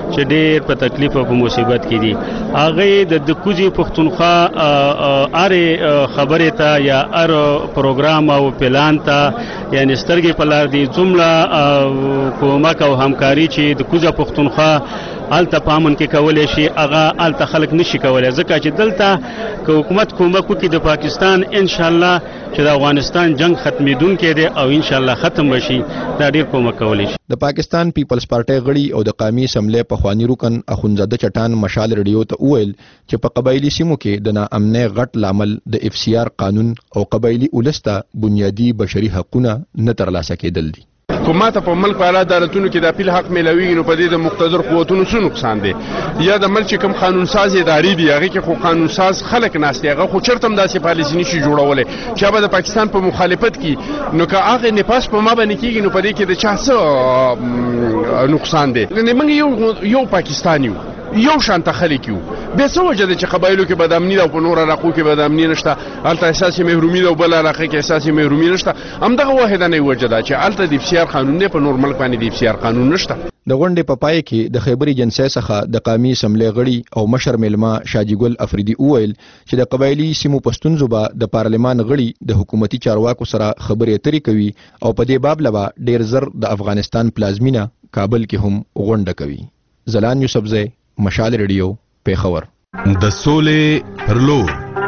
Speaker 2: چې ډېر په تکلیف او په مصیبت کې دي. هغه د کوزي پښتونخوا اره خبره ته یا پروګرام او پلان ته یعنی سترګې په لار دي جمله کومک او همکاري چې د کوزه پښتونخوا الته پامن کې کولای شي هغه الته خلک نشي کولای ځکه چې دلته که حکومت کومک وکړي د پاکستان ان شاء الله چې د افغانستان جنگ ختمېدونکی دی او ان شاء الله ختم بشي دا ډیر کومک کولی شي.
Speaker 18: د پاکستان پیپلز پارټي غړي او د قومي اسمبلی په خواني رکن اخونزاده چټان مشال رادیو ته وویل چې په قبایلی سیمو کې د ناامنۍ غټ لامل د اف سی آر قانون او قبایلی ولسته بنیادی بشري حقوقونه نه ترلاسه کېدل دي.
Speaker 12: حکومت په ملک په اعلی عدالتونو کې د اپیل حق ملوي نو په دې د مقتدر قوتونو څه نقصان دی یا د ملک کوم قانون ساز ادارې دی هغه کې خو قانون ساز خلک ناست هغه خو چرته هم داسې پالیسی نشي جوړولای چې به د پاکستان په مخالفت کې نو که هغه نپاس په ما باندې کېږي نو په دې کې د چا څه نقصان دی. موږ یو پاکستاني یو شان خلک یو به څه وجه ده چې قبایلو کې بدامنی او په نور علاقو کې بدامنی نشته الته اساسي محرومي ده او بل علاقه کې اساسي محرومي نشته همدغه واحده نه وجه ده چې الته د اف قانون نه په نور ملک باندې د اف قانون نشته.
Speaker 18: د غونډې په پای کې د خیبر ایجنسی څخه د قومي اسمبلی غړي او مشر ملما شاجي ګل افریدي وویل چې د قبایلی سیمو پښتون زوبا د پارلمان غړي د حکومتي چارواکو سره خبرې اترې کوي او په دې باب لبا ډیر زر د افغانستان پلازمینه کابل کې هم غونډه کوي. زلان یوسفزی مشال ریډیو پیښور.
Speaker 6: د سولې پر لور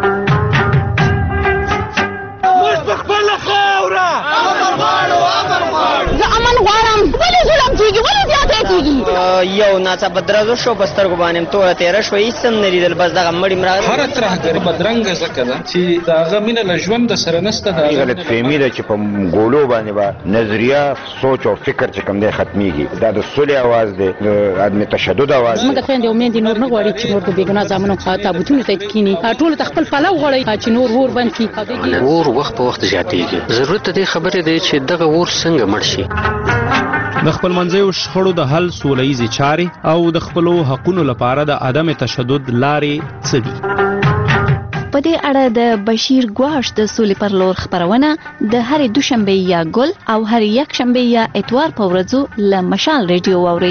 Speaker 22: یو ناڅاپه درزو شو په سترګو باندې توره تېره شوه هېڅ هم نه لیدل بس دغه مړي مړه
Speaker 23: هره ترهګري بدرنګه ځکه ده چې د هغه مینه له ژوند سره نشته.
Speaker 24: غلطفهمي ده چې په ګولو باندې به نظریه سوچ او فکر چې کوم دی ختمیږي. دا د سولې اواز دی د عدم تشدد اواز دی.
Speaker 25: موږ خویندې او میندې نور نه غواړي چې نور د بېګناه زامنو تابوتونو ته کښېني ټولو ته خپل پلو غواړي چې نور اور بند کړي.
Speaker 26: اور وخت په وخت زیاتېږي. ضرورت د دې خبرې دی چې دغه اور څنګه مړ شي.
Speaker 1: د خپلمنځیو شخړو د حل سولهییزې چارې او د خپلو حقونو لپاره د عدم تشدد لارې څه دي؟
Speaker 27: په دې اړه د بشیر ګواش د سولې پر لور خبرونه د هرې دوشنبه یا ګل او هرې یکشنبه یا اتوار په ورځو له مشال ریډیو واورئ.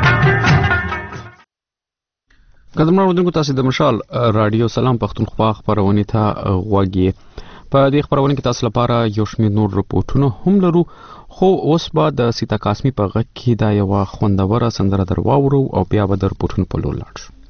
Speaker 1: قدرمن اوریدونکو تاسو د مشال رادیو سلام پښتونخوا خبرونه ته غوږی. په دې خبرونه کې تاسو لپاره یو شمېر نور رپورټونه هم لرو خو اوس به د سیتا قاسمی په غږ کې دا یو خوندوره سندره درواورو او بیا به د رپورټونو په لور لاړ شو.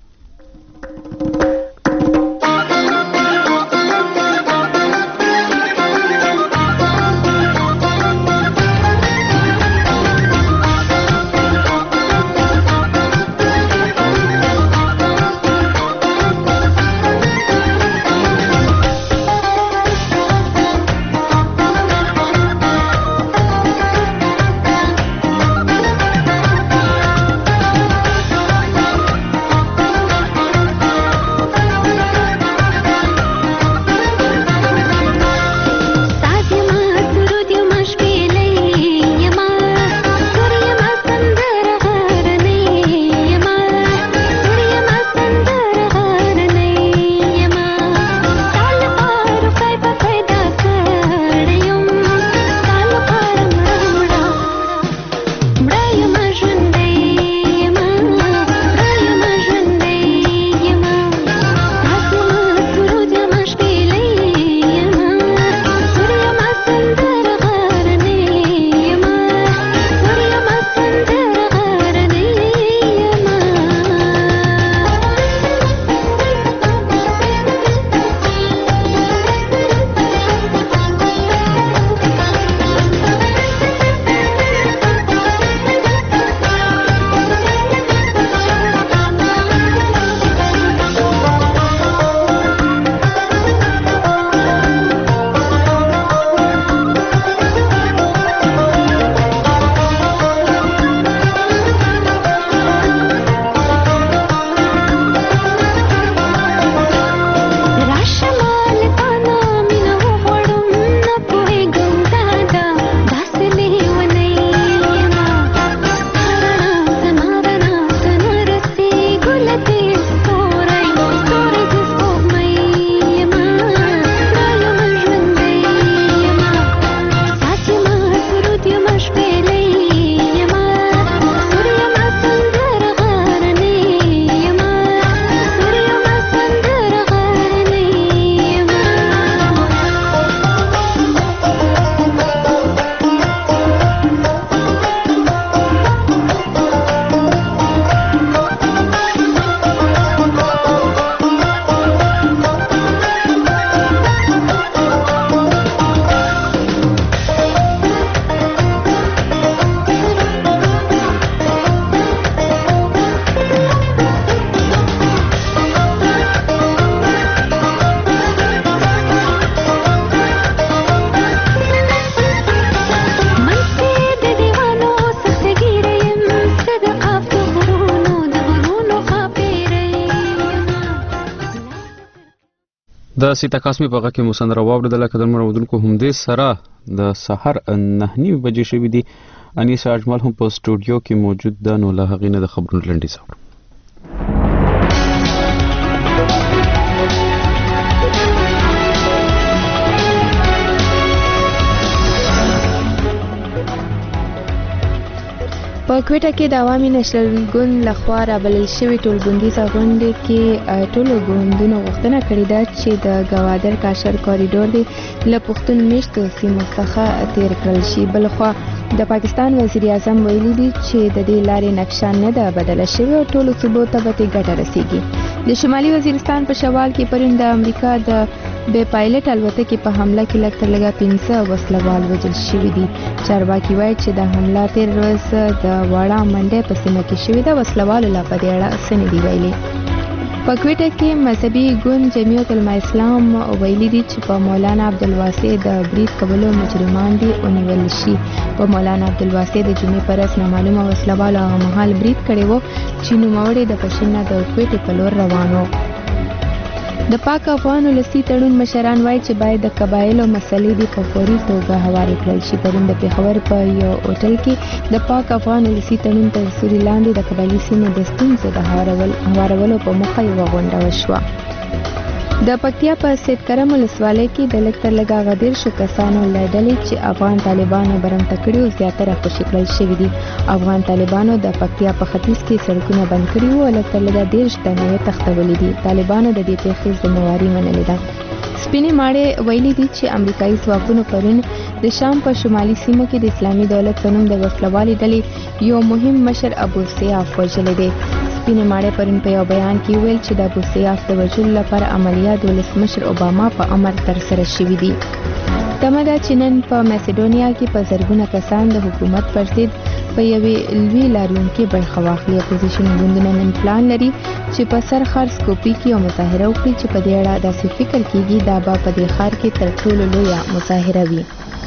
Speaker 1: د سیتا قاسمی په غږ کې مو سندره واورېدله. که د مروردونکو همدې سره د سحر 9:30 بجې شوي دي. انیسه اجمل هم په سټوډیو کې موجود ده، نو له هغې نه د خبرونو لنډیز اورو.
Speaker 3: په کوټه کې د عوامي نشنل ګوند لخوا رابلل شوې ټولګوندیزه غونډې کې ټولو ګوندونو غوښتنه کړې ده چې د ګوادر کاشر کوریډور دی له پښتون میشتو سیمو څخه تیر کړل شي. بلخوا د پاکستان وزیر اعظم ویلي دي چې د دې لارې نقشه نه ده بدله شوې او ټولو صوبو ته به ګټه رسیږي. د شمالي وزیرستان په شوال کې پرون د امریکا د بې پایلټ الوتکې په حمله کې لږ تر لږه 15 وسلوال وژل شوي دي. چارواکي وایي چې د حمله تیر ورځ د وړه منډۍ په سیمه کې شوې ده. وسلوالو لا په دې اړه څه نه دي ویلي. په کوټه کې مذهبي ګوند جمعیت العلماء اسلام ویلي دي چې په مولانا عبدالواسع د برید کولو مجرمان دي ونیول شي. په مولانا عبدالواسع د جمعې پر ورځ نامعلومه وسلوالو هغه مهال برید کړی و چې نوموړی د پښین نه د کوټې په لور روان و. د پاک افغان ولسي تړون مشران وایي چې باید د قبایلو مسلې دې په فوري توګه هوارې کړل شي. پرون د پېښور په یو هوټل کې د پاک افغان ولسي تړون تر سیوري لاندې د قبایلي سیمو د ستونزو د هوارولو په موخه یوه غونډه وشوه. د پکتیا په سید کرم ولسوالۍ کې د لږ تر لږه هغه 13 کسانو له ډلې چې افغان طالبانو برمته کړي او زیاتره خوشي کړل شوي دي. افغان طالبانو د پکتیا په ختیځ کې سړکونه بند کړي وو او لږ تر لږه 13 تنه یې تښتولي دي. طالبانو د دې پیښې ذمہواري منلې ده. سپینې ماړې ویلي دي چې امریکایي ځواکونو پرون د شام په شمالي سیمو کې د اسلامي دولت په نوم د وسلوالې ډلې یو مهم مشر ابو سیاف وژلی دی. سپینې ماړې پرون په یو بیان کې ویل چې د ابو سیاف د وژلو لپاره عملیات ولسمشر اوباما په امر ترسره شوي دي. تمه ده چې نن په میسیډونیا کې په زرګونه کسان د حکومت پر ضد په یوې لوی لاریون کې برخه واخلي. اپوزیشن ګوندونه نن پلان لري چې په سر خرڅ کوپی کې یو مظاهره وکړي چې په دې اړه داسې فکر کیږي دا به په دې ښار کې تر ټولو لویه مظاهره وي.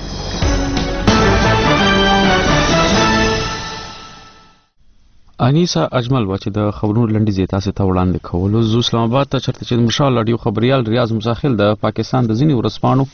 Speaker 1: انیسه اجمل و چې د خبرونو لنډیز تاسو ته وړاندې کولو. زو اسلام آباد ته چرته چې مشال اډیو خبريال ریاض مساخل د پاکستان د ځینې ورسپانو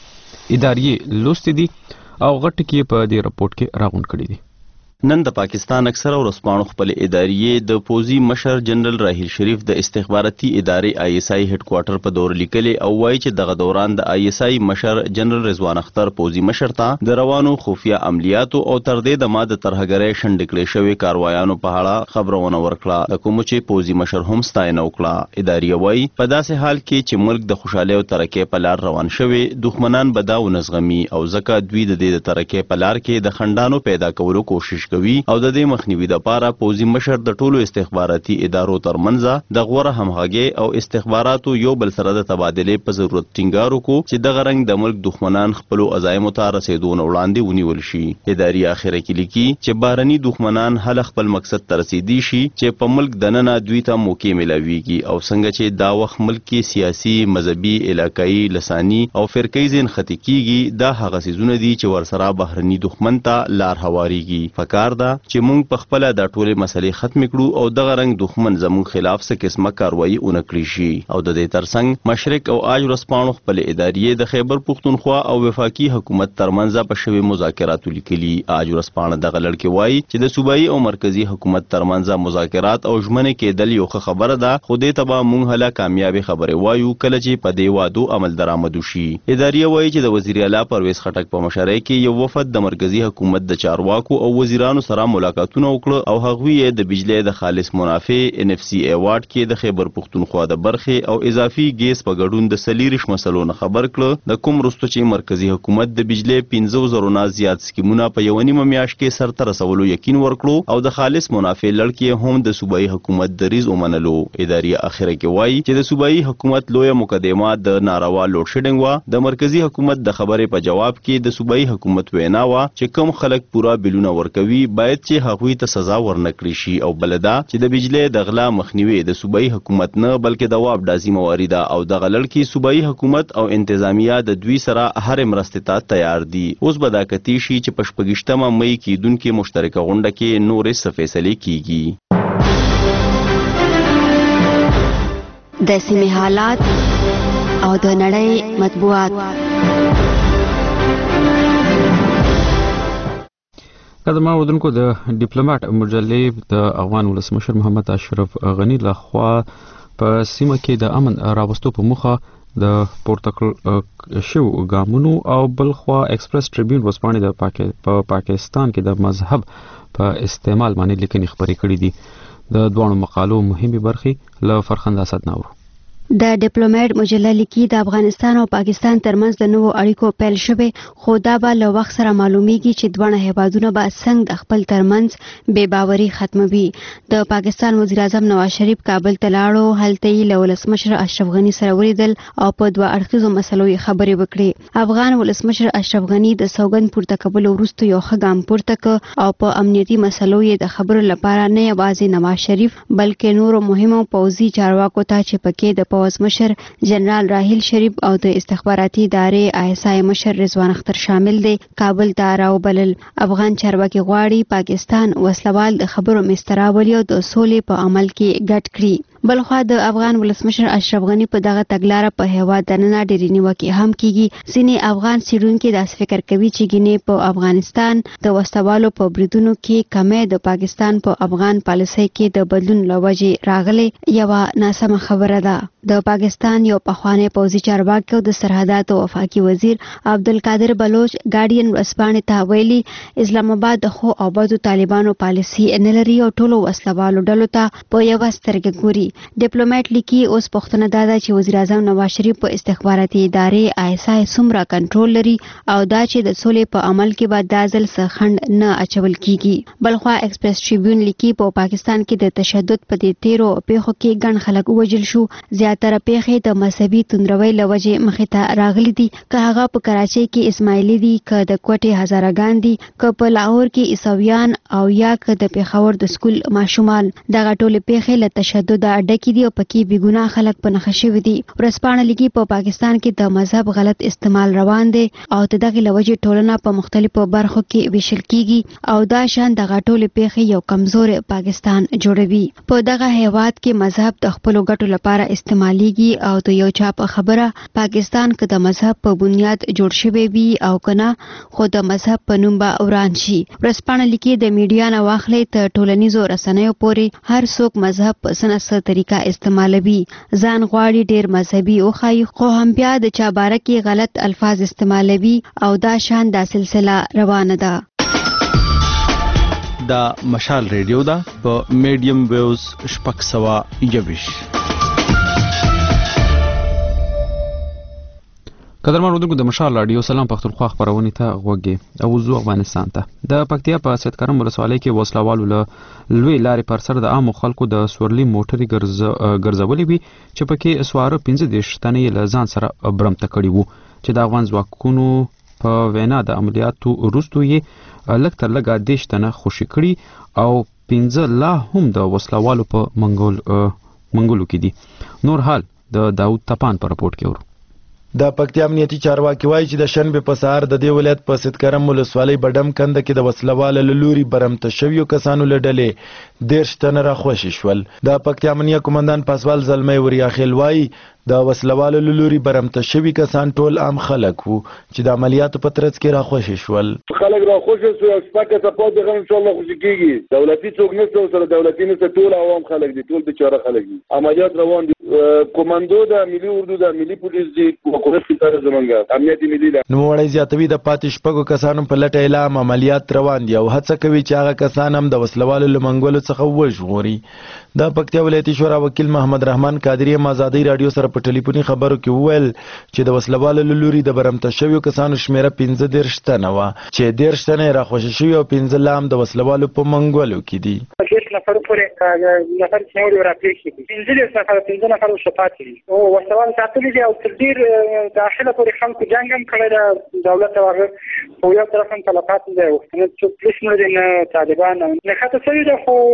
Speaker 1: ادارې لوستې دي او غټ کې په دې رپورت کې راغون کړي دي.
Speaker 4: نن د پاکستان اکثره ورسپانو خپل ادارې د پوزي مشر جنرال راحیل شریف د استخباراتي ادارې آی اس آی هډ کوارټر په دور لیکلې او وایي چې دغه دوران د آی اس آی مشر جنرال رضوان اختر پوزي مشر ته د روانو خفیه عملیاتو او تر دې د ماده ترهګرۍ شنډکلې شوی کاروایانو په اړه خبرونه ورکړه. د کوم چې پوزي مشر هم ستاینه وکړه. ادارې وایي په داسې حال کې چې ملک د خوشحالۍ او ترقۍ په لار روان شوی دښمنان به دا ونزغمي او ځکه دوی د دې د ترقۍ په لار کې د خنډانو پیدا کولو کوشش کوي او د دې مخنیوي لپاره پوزي مشر د ټولو استخباراتي ادارو ترمنځ د غوره همغږي او استخباراتو یو بل سره د تبادلې په ضرورت ټینګار وکړو چې دغه رنګ د ملک دښمنان خپل عزایمو ته رسیدون وړاندې ونیول شي. ادارې اخره کې لیکي چې بارني دښمنان هله خپل مقصد ته رسیدي شي چې په ملک دننه دوی ته موقع ملاويږي او څنګه چې دا وخت ملک کې سیاسي مذهبي علاقايي لساني او فرقې ځین خطي کیږي دا هغه سيزونه دي چې ورسره بهرني دښمن ته لار هواريږي. فکر ده چې مونږ په خپل د ټولې مسلې ختم کړو او دغه رنګ دښمن زموږ خلاف څه قسمه کاروایی اونکړي شي. او د دې ترڅنګ مشرق او آج ورسپانو خپل ادارې د خیبر پختونخوا او وفاقي حکومت ترمنځ په شوي مذاکراتو لیکلي. آج ورسپانو دغه لړ وایي چې د صوبایي او مرکزی حکومت ترمنځ مذاکرات او ژمنې کېدل یو خبره ده خو دې ته به مونږ هله کامیابی خبره وایو کله چې په دې وادو عمل درآمد شي. ادارې وایي چې د وزیر اعلی پرویز خټک په مشرۍ کې یو وفد د مرکزی حکومت د چارواکو او وزیرانو سره ملاقاتونه وکړه او هغوی د بجلی د خالص منافع NFC ایوارډ کې د خیبر پختونخوا د برخې او اضافي ګیس په ګډون د سلیریش مسلو نه خبر کړه. د کوم رستو چې مرکزی حکومت د بجلی 15,000 نه زیات سکیمونه په یو نیمه میاشت کې سرته رسولو یقین ورکړو او د خالص منافع لړ کې هم د صوبایي حکومت دریز ومنلو. ادارې اخره کې وایي چې د صوبایي حکومت لویه مقدمه د ناروا لوډ شیډینګ و. د مرکزی حکومت د خبرې په جواب کې د صوبایي حکومت وینا و چې کم خلک پورا بلونه ورکوي باید چې هغوی ته سزا ورنکړي شي او بلدا چې د بجلی د غلا مخنیوي د صوبایي حکومت نه بلکې د واب ډازي موارد او د غلل کې صوبایي حکومت او انتظامیه د دوی سره هر مرستې ته تیار دي. اوس به دا کتی شي چې په 28 مې کې دونکو مشترکه غونډه کې نورې څه فیصله کیږي.
Speaker 27: د سیمې حالات
Speaker 7: او د نړۍ مطبوعات.
Speaker 1: قدرمن اوریدونکو، د ډیپلوماټ مجلې د افغان ولسمشر محمد اشرف غنی لخوا په سیمه کې د امن راوستو په موخه د پورتکل شو ګامونو او بلخوا ایکسپریس ټریبیون ورځپاڼې د پاکستان کې د مذهب په استعمال باندې لیکنې خبرې کړې دي. د دوه مقالو مهمه برخې له فرخنده اسد ناور.
Speaker 7: د ډیپلوماټ مجله لیکي د افغانستان او پاکستان ترمنځ د نوو اړیکو پیل شوه، خو دا به له وخت سره معلومیږي چې دوه هیوادونه به څنګه د خپل ترمنځ بې باوري ختموي. د پاکستان وزیر اعظم نواز شریف کابل ته لاړو، هلته یې له ولسمشر اشرف غنی سره ولیدل او په دوه اړخیزو مسلو خبرې وکړې. افغان ولسمشر اشرف غنی د سوګند پورته کولو وروسته یو ښه ګام پورته کړ او په امنیتي مسلو یې د خبرو لپاره نه یوازې نواز شریف بلکې نورو مهمو پوځي چارواکو ته چې پکې د پوځ مشر جنرال راحیل شریف او د استخباراتي ادارې آیسای مشر رضوان اختر شامل دي کابل ته راوبلل. افغان چارواکي غواړي پاکستان وسلوال د خبرو مستراولي او د سولې په عمل کې ګډ کړي. بلخوا د افغان ولسمشر اشرف غنی په دغه تګلاره په هیواد دننه ډېرې نیوکې هم کیږي. ځینې افغان څېړونکي داسې فکر کوي چې ګینې په افغانستان د وسلوالو په بریدونو کې کمې د پاکستان په افغان پالیسۍ کې د بدلون له وجې راغلې یوه ناسمه خبره ده. د پاکستان یو پخوانی پوځي چارواکي او د سرحداتو وفاقي وزیر عبدالقادر بلوچ ګارډین ورځپاڼې ته ویلي اسلام آباد د خو او بدو طالبانو پالیسي نه لري او ټولو وسلوالو ډلو ته په یوه سترګه ګوري. ډیپلوماټ لیکي اوس پوښتنه دا ده چې وزیر اعظم نواز شریف په استخباراتي ادارې آیسای څومره کنټرول لري او دا چې د سولې په عمل کې به دا ځل څه خنډ نه اچول کیږي. بلخوا ایکسپریس ټریبیون لیکي په پاکستان کې د تشدد په دې تیرو پیښو کې ګڼ خلک ووژل شو. زیاتره پیښې د مذهبي توندروي له وجې مخې ته راغلي دي، که هغه په کراچۍ کې اسماعیلي دي، که د کوټې هزارهګان دي، که په لاهور کې عیسویان او یا که د پېښور د سکول ماشومان. دغه ټولې پیښې له تشدد ډکې دي او پکې بې ګناه خلک په نښه شوي دي. ورځپاڼه لیکي په پاکستان کې د مذهب غلط استعمال روان دی او د دغې له وجې ټولنه په مختلفو برخو کې ویشل کیږي او دا شان دغه ټولې پیښې یو کمزور پاکستان جوړوي. په دغه هیواد کې مذهب د خپلو ګټو لپاره استعمالیږي او د یو چا په خبره پاکستان که د مذهب په بنیاد جوړ شوی وي او کنه خو د مذهب په نوم به وران شي. ورځپاڼه لیکي د میډیا نه واخلې تر ټولنیزو رسنیو پورې هر څوک مذهب په څه طریقه استعمالوي. ځان غواړي ډیر مذهبي وښایي خو هم بیا د چا باره کې غلط الفاظ استعمالوي او دا شان دا سلسله روانه ده.
Speaker 4: دا مشال ریډیو ده په میډیم ویوز 621.
Speaker 1: قدرمن اوریدونکو، د مشال رادیو سلام پښتونخوا خبرونه ته غوږی او زو افغانستان ته. د پکتیا په سیدکرم ولسوالۍ کې وسلوالو له لوی لارې پر سر د عامو خلکو د سورلي موټرې ګرځولې وي چې پکې سواره 15 تنې له ځان سره برمته کړي وو چې د افغان ځواکونو په وینا د عملیاتو وروسته یې لږ تر لږه 10 تنه خوشي کړي او 15 لا هم د وسلوالو په منګولو کې دي. نور حال د داود تپان په رپورت کې ورو.
Speaker 8: د پکتیا امنیتي چارواکي وایي چې د شنبې په سهار د دې ولایت په سیدکرم ولسوالۍ بډم کنده کې د وسلوالو له لوري برمته شویو کسانو له ډلې 10 تنه راخوشي شول. د پکتیا امنیه قومندان پاسوال زلمی وریاخیل وایي د وسلوالو له لوري برمته شوي کسان ټول عام خلک وو چې د عملیاتو په ترڅ کې راخوشي شول.
Speaker 9: خلک راخوشي شو او شپږ سپورت غو ان شاء الله خوشي کیږي. دولتي څوک نشته سره دولتي نشته، ټول عوام خلک دي، ټول بیچاره خلک دي. عملیات روان دي. کمانډو د ملي اردو د ملي پولیس دي حکومت اداره زمونږه امنیتي ملي ده.
Speaker 8: نو وړي زیاتوي د پاتې شپږو کسانو په لټه اعلان عملیات روان دي او هڅه کوي چې هغه کسان هم د وسلوالو له منګولو څخه وژغوري. د پکتیا ولایتي شورا وکیل محمد رحمان قادری آزادۍ رادیو سره په ټلیفوني خبرو کې وویل چې د وسلوالو له لوري د برمته شویو کسانو شمیره 15 تنه وه چې 10 تنه یې راخوشي شوي او 15 لا هم د وسلوالو په منګولو کې دي.
Speaker 10: 10 نفر پورې نفر شمول راپېښ دي، 15 نفر شفاعت دي او وسلوال ساتلي دي او تر ډېر داخله پورې خلکو جنګ هم کړی ده. دولت هغه په یو طرف هم تلفات دی او چې پولیس نه دي نه طالبان نه خاطر شوي ده، خو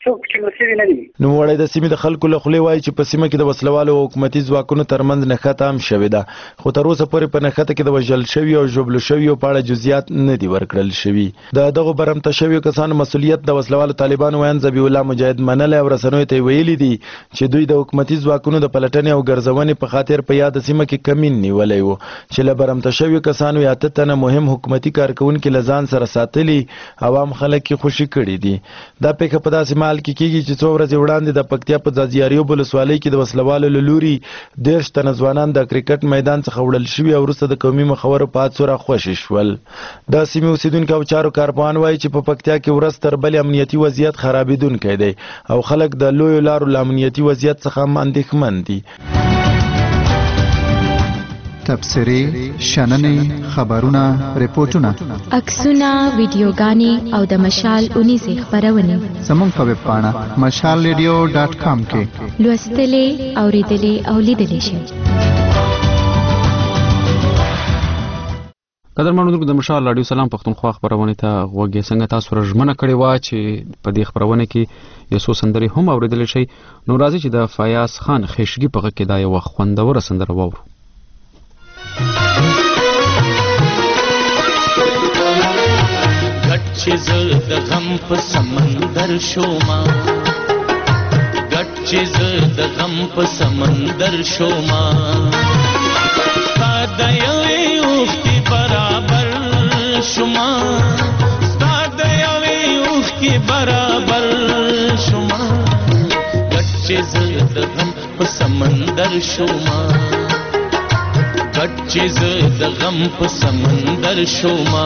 Speaker 10: څوک چې مسوي نه دي.
Speaker 8: نو وړي د سیمې د خلکو له خولې وایي چې په سیمه کې د وسلوالو او حکومتي ځواکونو ترمنځ نښته هم شوې ده، خو تر اوسه پورې په نښته کې د وژل شوي او ژوبلو شویو په اړه جزئیات نه دي ورکړل شوي. د دغو برمته شویو کسانو مسؤلیت د وسلوالو طالبانو ویان ذبیح الله مجاهد منلی او رسنیو ته ویلي دي چې دوی د حکومتي ځواکونو د پلټنې او ګرځونې په خاطر په یاد سیمه کې کمین نیولی و چې له برمته شویو کسانو یا 8 تنه مهم حکومتي کارکونکي له ځان سره ساتلي، عوام خلک یې خوشي کړي دي. دا پیښه په داسې مهال کې کیږي چې څو ورځې وړاندې د پکتیا په ځاځیاریو ولسوالۍ کې د وسلوالو له لوري 13 تنه ځوانان د کرکټ میدان څخه وړل شوي او وروسته د قومي مخورو په حادثو راخوشي شول. د سیمې اوسیدونکي او چارو کارپوهان وایي چې په پکتیا کې ورځ تر بلې امنیتي وضعیت خرابېدونکی دی او خلک د لویو لارو له امنیتي وضعیت څخه هم اندېښمن دي.
Speaker 11: تبصرې، شننې، خبرونه، ریپورتونه،
Speaker 3: عکسونه، ویډیوګانې او د مشال اونیزې خپرونې
Speaker 11: زموږ په ویب پاڼه mashalradio.com کې
Speaker 3: لوستلې، اوریدلې او لیدلې شئ.
Speaker 1: قدرمنو درنو د مشال رادیو سلام پښتونخوا خبرونه ته غوږی څنګه تاسو رجمنه کړی و چې په دې خبرونه کې یو څو سندرې هم اوریدل شي. نو راځي چې د فیاض خان خشګي په کې دا یو خوندور سندره وورو.
Speaker 13: ګټ چې زه د غم په سمندر شوما، ګټ چې زه د غم په سمندر شوما، ستا د یوې اوښکې برابر شوما، ستا د یوې اوښکې برابر شوما، ګټ چې زه د غم په سمندر شوما، ګټ چې زه د غم په سمندر شوما.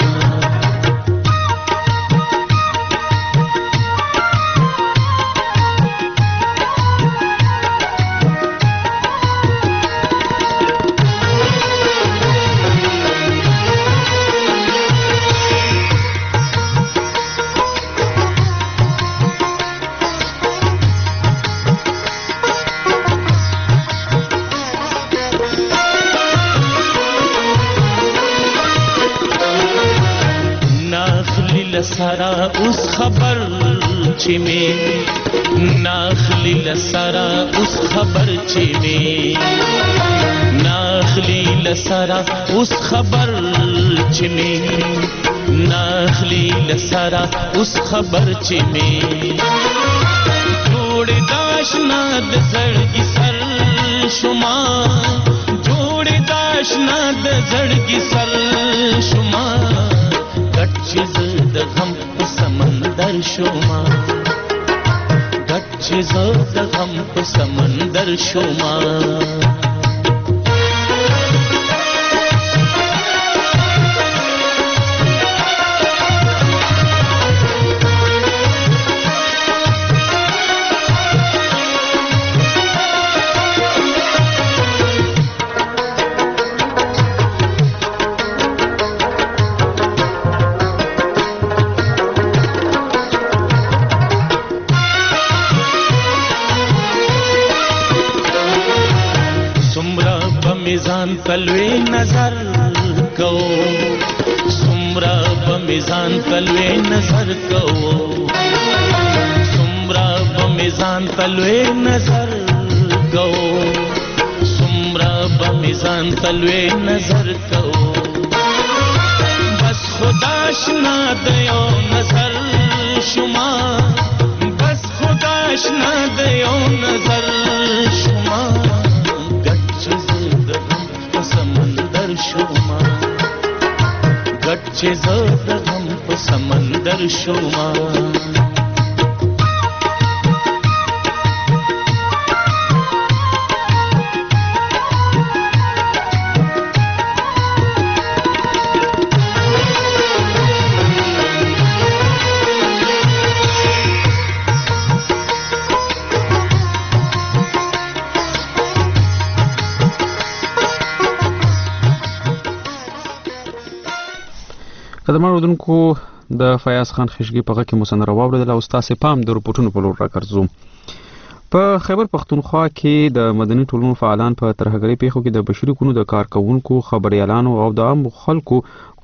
Speaker 13: لسرا اوس خبر چې می ناخلی لسرا اوس خبر چې می ناخلی لسرا اوس خبر چې می ناخلی لسرا اوس خبر چې می جوړ داشنا د زړګي سر شما، جوړ داشنا د زړګي سر شما، ګټ چې زه د غم په سمندر شوما، ګټ چې زه د غم په سمندر شوما. تلوي نظر کو سمرا بمیزان تلوي نظر کو سمرا بمیزان تلوي نظر کو سمرا بمیزان تلوي نظر کو بس خداشنا دیو نظر شما، بس خداشنا دیو نظر شما، شوما ګټ چې زه د غم په سمندر شوما.
Speaker 1: قدرمنو اردوونکو د فیاض خان خشګي په غږ کې مو سندره واورېدله او ستاسې پام د رپورټونو په لور راګرځو. په خیبر پختونخوا کې د مدني ټولنو فعالان په ترهګرۍ پیښو کې د بشري حقوقو د کارکونکو خبريالانو او د عام خلکو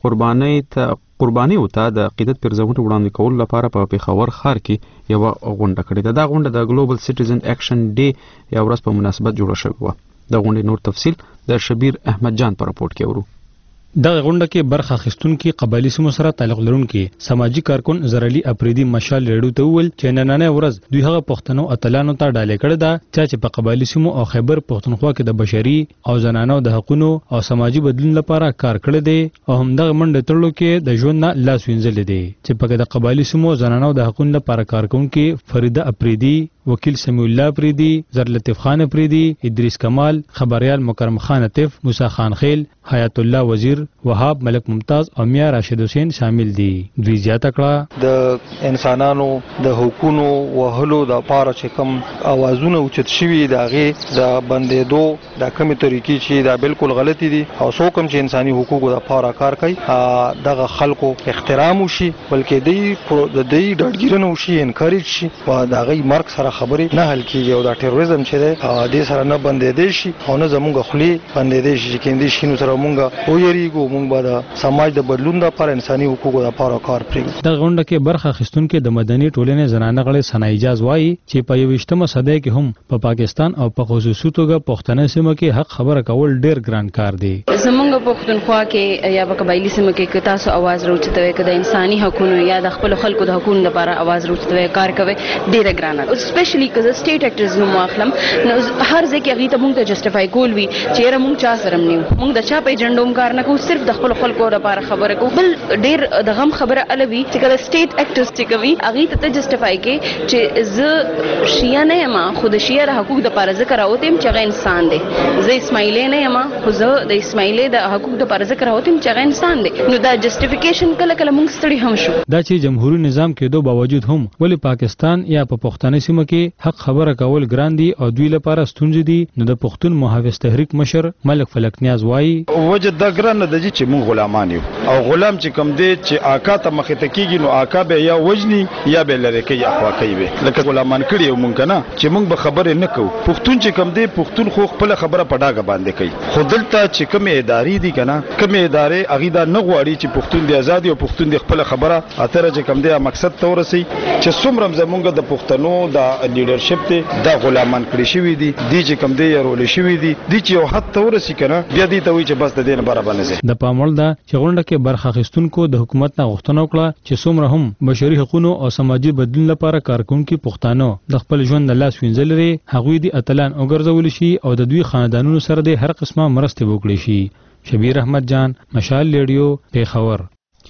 Speaker 1: قرباني ته د عقیدت پرځونې وړاندې کول لپاره په پیښور ښار کې یو غونډه کړې ده. دا غونډه د ګلوبل سټیزن اکشن ډے یو ورځ په مناسبت جوړه شوې و. د غونډې نور تفصیل د شبیر احمد جان په راپورټ کې ورو.
Speaker 14: دغه غونډه کې برخه اخیستونکو قبایلی سیمو سره تعلق لرونکي سماجی کارکون زرعلی اپریدي مشال ریډو ته ویل چې نننې ورځ دوی هغه پښتنو اتلانو ته ډالې کړې ده چې په قبایلی سیمو او خیبر پښتونخوا کې د بشري او زنانو د حقوقو او سماجی بدلون لپاره کار کړی دی او همدغه منډه تړلو کې د ژوند نه لاس وینځل دي چې په د قبایلی سیمو زنانو د حقوقو لپاره کار کوونکي فریده اپریدي، وکیل سمیع الله اپریدي، زرلطیف خان اپریدي، ادریس کمال، خبريال مکرم خان عطف، موسی خان خیل، حیات الله وزیر، وهاب ملک ممتاز او میا راشد حسین شامل دي. دوی زیاته کړه
Speaker 15: د انسانانو د حقوقو وهلو د پاره چې کوم اوازونه اوچت شوي دغه د بندیدو د کومې طریقې چې دا بالکل غلطي دي او څوک هم چې انساني حقوقو د پاره کار کوي دغه خلکو احترام وشي بلکې د دې ډاډګیرنه وشي انکریج شي او دغه مرګ سره خبرې نه حل کیږي او دا ټیرریزم چې دی د سره نه بندیدې شي او نه زموږ خلی بندیدې شي چې کیندې شي نو سره مونږه او یریګو مونږ به د سماج د بدلون لپاره انساني حقوقو لپاره کار پرېږدو.
Speaker 14: د غونډه کې برخه اخیستونکو د مدني ټولنې زنانه غړي ثنا اجاز وایي چې په 21مه صدۍ کې هم په پاکستان او په خصوصي توګه پښتنه سیمه کې حق خبره کول ډیر ګران کار دی.
Speaker 16: زمونږ پښتونخوا کې یا په قبایلی سیمه کې تاسو आवाज راوچتوي کده انساني حقوقو یا د خپل خلکو د حقوقو لپاره आवाज راوچتوي کار کوي ډیر ګران دی اسپیشلی کز سټیټ اکټرز نو ماخلم هر ځکه هغه ته مونږ ته جسټیفای کول وی چې را مونږ چا سره نیو مونږ د چا په ایجنډوم کار نه کوو صرف د خپل خلکو لپاره خبره کوو بل ډیر د غم خبره الوي چې کله سټیټ اکټرز چې کوي هغه ته جسټیفای کې چې ز شیا نه یم خود شیا د حقوق د لپاره ذکر اوتم چې هغه انسان دی زه اسماعیلی نه یم خو زه د اسماعیلی د حقوق د لپاره ذکر اوتم چې هغه انسان دی نو دا جسټیفیکیشن کله کله مونږ ستړي هم شو.
Speaker 14: دا چې جمهوریت نظام کېدو باوجود هم ولی پاکستان یا په پښتنه سیمه کې حق خبره کول ګران دي او دوی لپاره ستونزې دي نو د پښتون محافظ تحریک مشر ملک فلک نیاز وایي
Speaker 17: وجه د ګران د چې مونږ غلامان یو او غلام چې کوم دی چې آقا ته مخې ته کیږي نو آقا به یا وجني یا به لری کوي اخوا کوي لکه غلامان کړي یو مونږ نه چې مونږ به خبرې نه کوو پښتون چې کوم دی پښتون خو خپل خبره پډاګه باندې کوي خو دلته چې کوم ادارې دي کنه کوم ادارې اغه دا نه غواړي چې پښتون دی آزاد او پښتون دی خپل خبره اتره چې کوم دی مقصد ته ورسي چې څومره زمونږ د پښتنو د لیډرشپ ته د غلامان کړی شوی دي د چې کوم دی رول شوی دي د چې یو حد ته ورسي کنه بیا دې ته وی چې بس د دین برابر نه
Speaker 14: د پاموړ ده چې غونډه کې برخه اخیستونکو د حکومت نه غوښتنه وکړه چې څومره هم بشري حقوقو او سماجی بدلون لپاره کارکونکو پښتانه د خپل ژوند د لاس وینځل لري هغوی د اتلان وګرځول شي او د دوی خاندانونو سره د هر قسمه مرسته وکړي شي. شبیر احمد جان مشال ریډیو پیښور.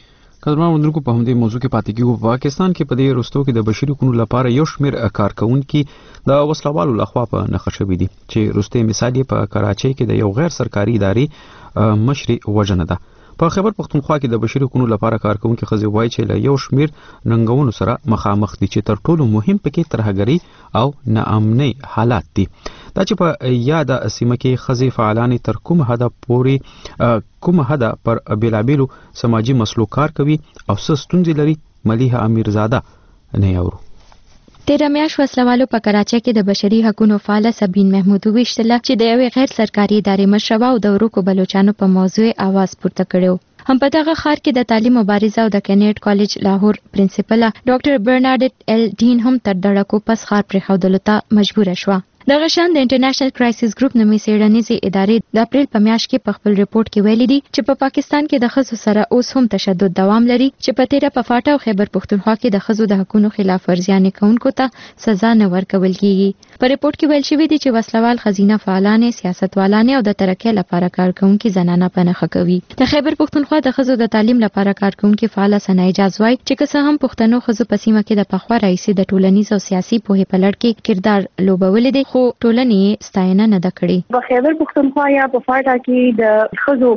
Speaker 1: کله وندرکو په همدې موضوع کې پاتې کیږو. پاکستان کې په دې وروستو کې د بشري حقوقو لپاره یو شمېر کارکونکو د وسلوالو لخوا په نښه شوي دي چې وروستي مثال یې په کراچۍ کې د یو غیر سرکاري ادارې مشري وژنه ده. په خیبر پختونخوا کې د بشري حقوقو لپاره کارکونکو خزي وایي چې له یو شمېر ننګونو سره مخامخ دي چې تر ټولو مهم پکې ترهګري او ناامنۍ حالات دي. دا چې په یاد سیمه کې خزي فعالان تر کوم حد پر بیلابیلو سماجی مسلو کار کوي او ستونزې لري. ملیحه امیرزاده نه یورو.
Speaker 3: تیره میاشت وسلوالو په کراچۍ کې د بشري حقوقو فعال سبین محمود ویشتله چې د یوې غیر سرکاري ادارې مشره او د ورکو بلوچستان په موضوع आवाज پورته کړو. هم په دغه ښار کې د تعلیم مبارزه او د کینیډ کالج لاهور پرنسپل ډاکټر برنارډ ایل ډین هم تر دړکو پس ښار پرېښودلو ته مجبوره شوه. دغه شان د انټرنیشنل کرایسس ګروپ نومي څېړنیزې ادارې د اپریل په میاشت کې په خپل ریپورت کې ویلي دي چې په پاکستان کې د ښځو سره اوس هم تشدد دوام لري چې په تیره په فاټا او خیبر پښتونخوا کې د ښځو د حقوقو خلاف ورزیانې کوونکو ته سزا نه ورکول کیږي. په ریپورت کې ویل شوی دی چې وسلوال خزینه فعالانې سیاستوالانې او د ترقۍ لپاره کارکونکي زنانه په نښه کوي. د خیبر پښتونخوا د ښځو د تعلیم لپاره کارکونکي فعاله ثنا اجاز وایي چې که څه هم پښتنو ښځو په سیمه کې د پخوا راهیسې د ټولنیز او سیاسي پوهې په لړ کې کردار لوبولی دی خو خو ټولنې ستاینه نه ده کړې.
Speaker 2: په خیبر پښتونخوا یا په فاټا کې د خزو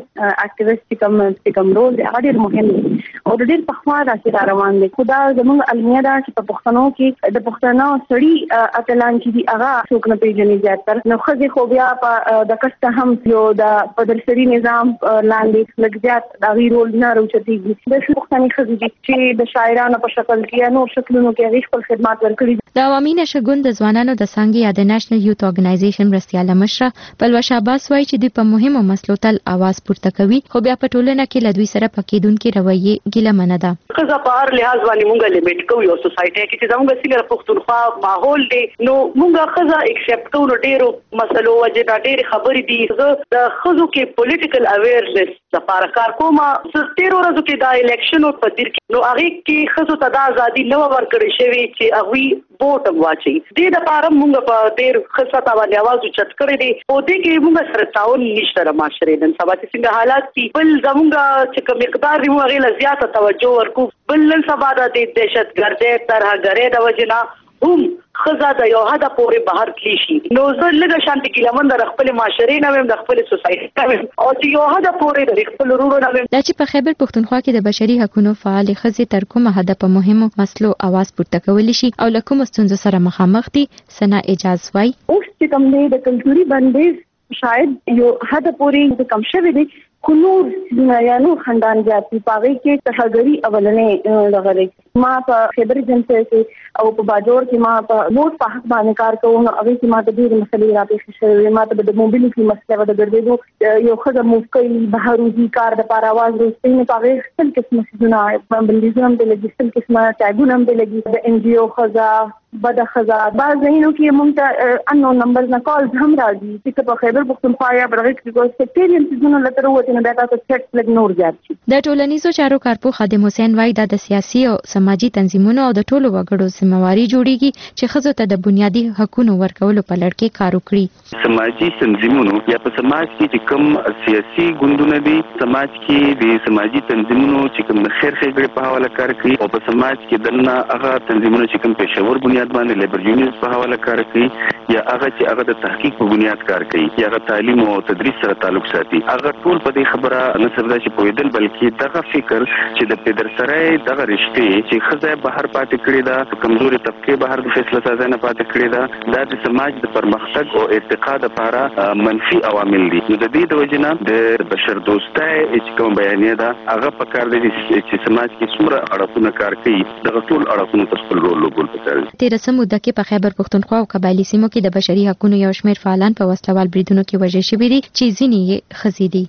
Speaker 2: اکټیویسټ کوم رول دی هغه ډېر مهم دی او د ډېر پخوا راځي روان دی. خو دا زموږ المیه ده چې په پښتنو کې د پښتنو سړي اتلان چې دي هغه څوک نه پیژني زیاتره. نو خزې خو بیا په د کسته هم یو د پدرسري نظام لاندې لږ زیات د غیر رول نه راوچتيږي. د پښتني خزې دي چې د شاعرانو په شکل کې یا نور شکلونو کې هغه خپل خدمات ورکړي.
Speaker 3: د عوامي نشه ګوند د ځوانانو د څنګه یا د نېشنل یوث اورګنایزیشن مرستياله مشره پلوه شاباس وایي چې د په مهمو مسلو تل आवाज پورته کوي خو بیا په ټولنه کې لدوی سره پکېدونکو رویه ګیلمنه ده.
Speaker 5: خزه په هر لحاظ باندې مونږه لیمیټ کوو یو سوسایټي کې چې زموږ سیمه پښتونخوا ماحول دی نو مونږه خزه ایکسپټ کوو. ډیرو مسلو وجه دا ډیر خبرې دي. د خزو کې پولیټیکل اویرنس د لپاره کار کوم. 13 ورځې کې دا الیکشن او په دیر کې نو هغه کې خزو ته د ازادي نو ورکړې شوی چې هغه ووټ واچي. د لپاره مونږ په ډیر خصه باندې आवाज اوچت کړی دی او د کې مونږ سره تعاون نشته را معاشره نن سبا چې څنګه حالات دي بل زمونږ چې کوم مقدار دی هغه له زیاته توجه ورکو. بل نن سبا د دهشتګردۍ ترهګرۍ د وجنه هم خزه د یو حد پورې بهر تلی شي. نو زه لږه شانتي کلمن د خپل معاشري نه ویم د خپل سوسایټي نه ویم او چې یو حد پورې د خپل ورونو نه ویم.
Speaker 3: دا چې په خیبر پښتونخوا کې د بشري حقوقو فعال خزې تر کومه حد په مهمو مسلو आवाज پورته کولی شي او له کوم ستونزو سره مخامخ دي سنا اجازه وای.
Speaker 2: اوس چې کوم دی د کلتوري بندیز شاید یو حد پورې کم شوی دی خو نور یا نور خاندان جاتي پاغي کې تهګری اولنې لغړې. ما په خیبر جنته کې او په باجوړ کې ما په ووټ په حق باندې کار کوم. هغه چې ما د ډېر مسلې راپېښ شوې. ما ته د موبیلیټي مسله د ګرځېدو یو خزه موفقي بهروزي کار د پاره आवाज وروستي نه پاغي خپل قسم سيزونه بندیزونه هم د لګستل قسمه ټاګونه هم د لګي د ان جی او خزه بد خزه بعض زینو کې مونږ ته انو نمبر نه کال هم راځي چې په خیبر پښتونخوا یا برغه کې کوم سیکټریان سيزونه لته وروته نه بیا تاسو چټ لګ نور زیات شي.
Speaker 3: د ټولنیزو چارو کارپو خادم حسین وای د سیاسي او سماجی تنظیمونو او د ټولو وګړو ذمہواری جوړیږي چې خزو ته د بنیادی حقوقو ورکولو په لړ کې کار وکړي.
Speaker 12: سماجی تنظیمونو یا په سماج کې چې کوم سیاسي ګوندونه دي سماج کې د سماجی تنظیمونو چې کوم خیر ښېګړې په حواله کار کوي او په سماج کې دنه هغه تنظیمونو چې کوم پېښور بنیاد باندې لیبر یونینز په حواله کار کوي یا هغه د تحقیق په بنیاد کار کوي یا هغه تعلیم او تدریس سره تعلق ساتي هغه ټول په دې خبره نه سره چې پوهیدل بلکې دغه فکر چې د پدرسرای دغه رشتې چې خزه بهر پاتې کړی دا کمزوري طبقه بهر د فیصله سازي نه پاتې کړی دا د سماج د پرمختګ او ارتقا لپاره منفي عوامل دي. نو د دې د وجنه د بشر دوستۍ چې کوم بیانیه ده هغه په کار دی چې سماج کې څومره اړخونه کار کوي دغه ټول اړخونه په خپل رول لوبول پکار دي.
Speaker 3: د کې په خیبر پښتونخوا او قبایلی سیمو کې د بشري حقوقو یو شمېر فعالان په وسلوال بریدونو کې وژل شوي دي چې ځینې یې ښځې دي.